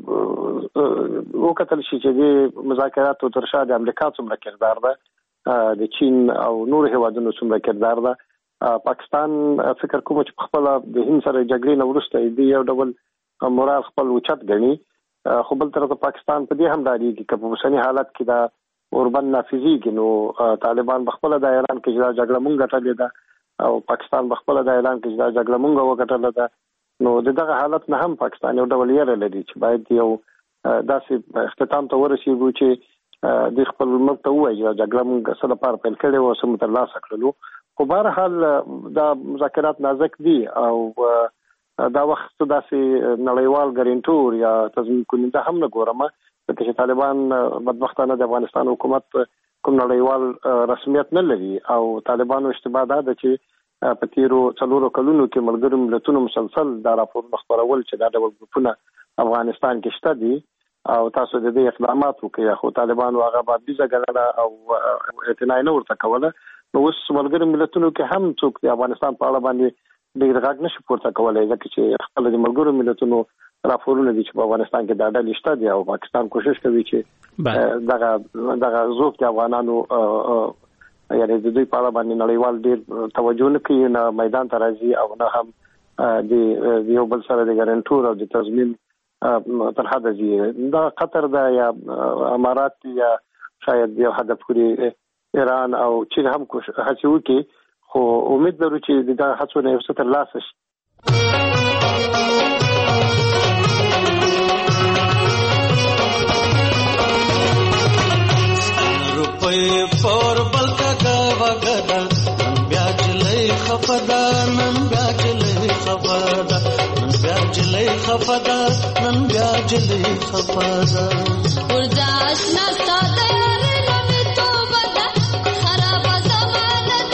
S8: وکتل شي چې د مذاکراتو تر شا د امریکا څومره کردار ده د چین او نور هیوادونو څومره کردار ده پاکستان فکر کوم چې خپل د هند سره جګړې نه وروسته دی یو ډول مورال خپل اوچت غني خو بل طرف پاکستان په دې هم داریږي چې په اوسنی حالت کې دا اوربند نافذيږي نو طالبان بخپل د اعلان کې چې جګړه مونږ ټلې ده او پاکستان بخپل د اعلان کې چې جګړه مونږ وکټل ده نو دغه حالت نه هم پاکستان یو ډول یې لري چې باید یو داسې اختتام ته ورسیږي چې د خپل ملک ته وایي چې جګړه موږ سره پار پیل کړې او سم تر لاسه کړلو خو بهر حال دا مذاکرات نازک دي او دا وخت داسې نړیوال ګارانټور یا تضمین کوونکی هم نه ګورم چې طالبان بدبختانه د افغانستان حکومت کوم نړیوال رسمیت نه لري او طالبانو اشتباه ده چې په تیرو څلورو کلونو کې ملګرو ملتونو مسلسل دا راپورونه خپرول چې دا ډول ګروپونه افغانستان کې شته دي او تاسو د دې اقدامات وکړئ خو طالبانو هغه بابیزه ګڼله او اعتنا نه ورته کوله نو اوس ملګرو ملتونو کې هم څوک د افغانستان په اړه باندې ډېر غږ نشي پورته کولی ځکه چې خپل د ملګرو ملتونو راپورونه دي چې په افغانستان کې دا ډلې شته دي او پاکستان کوشش کوي چې دغه دغه ضعف د افغانانو یعنی د دوی په اړه باندې نړیوال ډېر توجه نه کوي نه میدان ته راځي او نه هم د یو بل سره د ګارانټور او د تضمین تر حده ځي دا قطر ده یا امارات یا شاید یو حد پورې ایران او چین هم هڅه وکړي خو امید لرو چې دا هڅه نه یو څه تر لاسه شي.
S9: فور بلکا کا وغدا نن بیا چلې خفدا نن بیا چلې خفدا نن بیا چلې خفدا نن بیا چلې خفدا ورځ آشنا ستاره لمې تو بدا خراب زمانه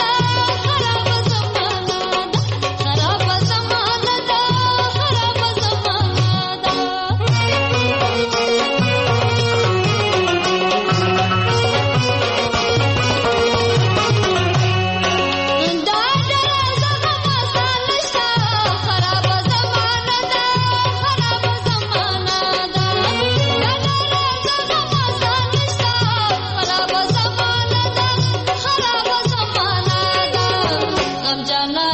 S10: غم جانا